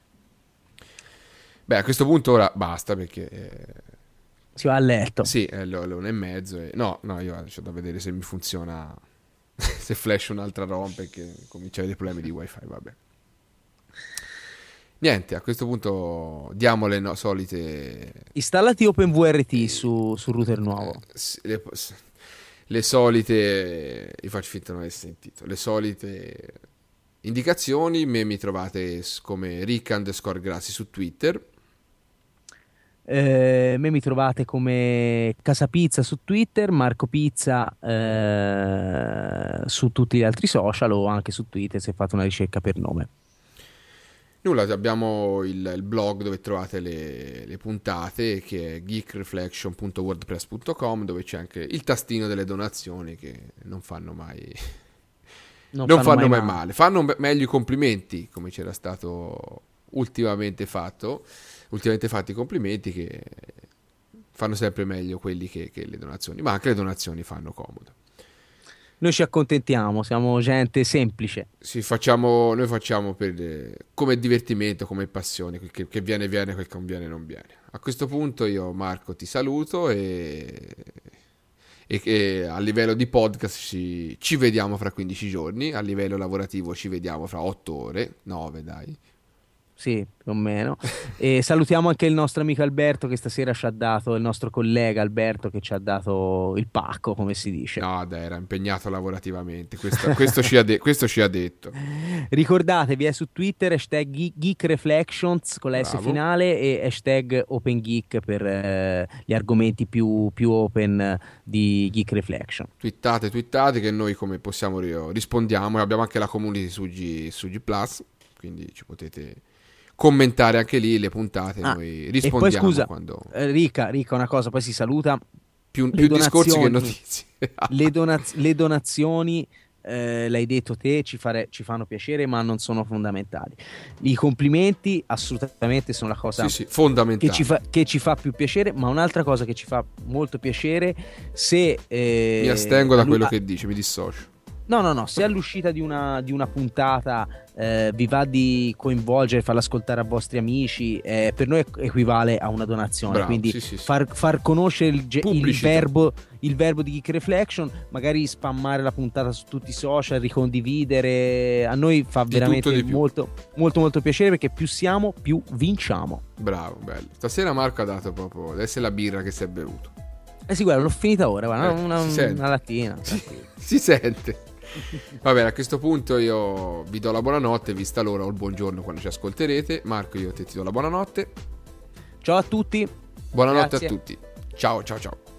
C: Beh, a questo punto ora basta perché...
D: Si va a letto.
C: sì, è l'1 e mezzo. No, io c'ho da vedere se mi funziona, se flash un'altra ROM perché comincia a avere problemi di wifi, vabbè. Niente, a questo punto diamo le solite...
D: Installati OpenVRT sul router nuovo.
C: le solite... Io faccio finta di non aver sentito. Le solite indicazioni. Me mi trovate come Rick_Grassi su Twitter.
D: Me mi trovate come Casapizza su Twitter, Marco Pizza su tutti gli altri social o anche su Twitter se fate una ricerca per nome.
C: Nulla, abbiamo il blog dove trovate le puntate, che è geekreflection.wordpress.com, dove c'è anche il tastino delle donazioni che non fanno mai non fanno mai male. Fanno meglio i complimenti, come c'era stato ultimamente fatti i complimenti, che fanno sempre meglio quelli che le donazioni, ma anche le donazioni fanno comodo.
D: Noi ci accontentiamo, siamo gente semplice.
C: Noi facciamo come divertimento, come passione, che viene, quel che non viene, non viene. A questo punto io, Marco, ti saluto e a livello di podcast ci vediamo fra 15 giorni, a livello lavorativo ci vediamo fra 8 ore, 9 dai.
D: Sì, più o meno. E salutiamo anche il nostro amico Alberto che stasera ci ha dato, il nostro collega Alberto che ci ha dato il pacco, come si dice.
C: No, dai, era impegnato lavorativamente, questo ci ha detto.
D: Ricordatevi, è su Twitter #GeekReflections con la S finale e #OpenGeek per gli argomenti più open di Geek Reflection.
C: Twittate che noi come possiamo rispondiamo, e abbiamo anche la community su G Plus, quindi ci potete commentare anche lì le puntate, noi rispondiamo.
D: E poi scusa,
C: quando...
D: Rica, una cosa, poi si saluta.
C: Più discorsi che notizie.
D: le donazioni, l'hai detto te, ci fanno piacere, ma non sono fondamentali. I complimenti assolutamente sono la cosa
C: fondamentale
D: che ci fa più piacere, ma un'altra cosa che ci fa molto piacere, se
C: mi astengo da quello che dici, mi dissocio.
D: No, se all'uscita di una puntata vi va di coinvolgere, farla ascoltare a vostri amici, per noi equivale a una donazione. Bravo, quindi sì. Far conoscere il verbo di Geek Reflection, magari spammare la puntata su tutti i social, ricondividere, a noi fa veramente molto, molto, molto piacere, perché più siamo, più vinciamo.
C: Bravo, bello. Stasera Marco ha dato proprio, adesso è la birra che si è bevuto.
D: Sì, guarda, l'ho finita ora, guarda, una lattina.
C: Si sente. Va bene, a questo punto io vi do la buonanotte, vista l'ora, o il buongiorno quando ci ascolterete. Marco, io ti do la buonanotte.
D: Ciao a tutti.
C: Buonanotte. Grazie a tutti. Ciao.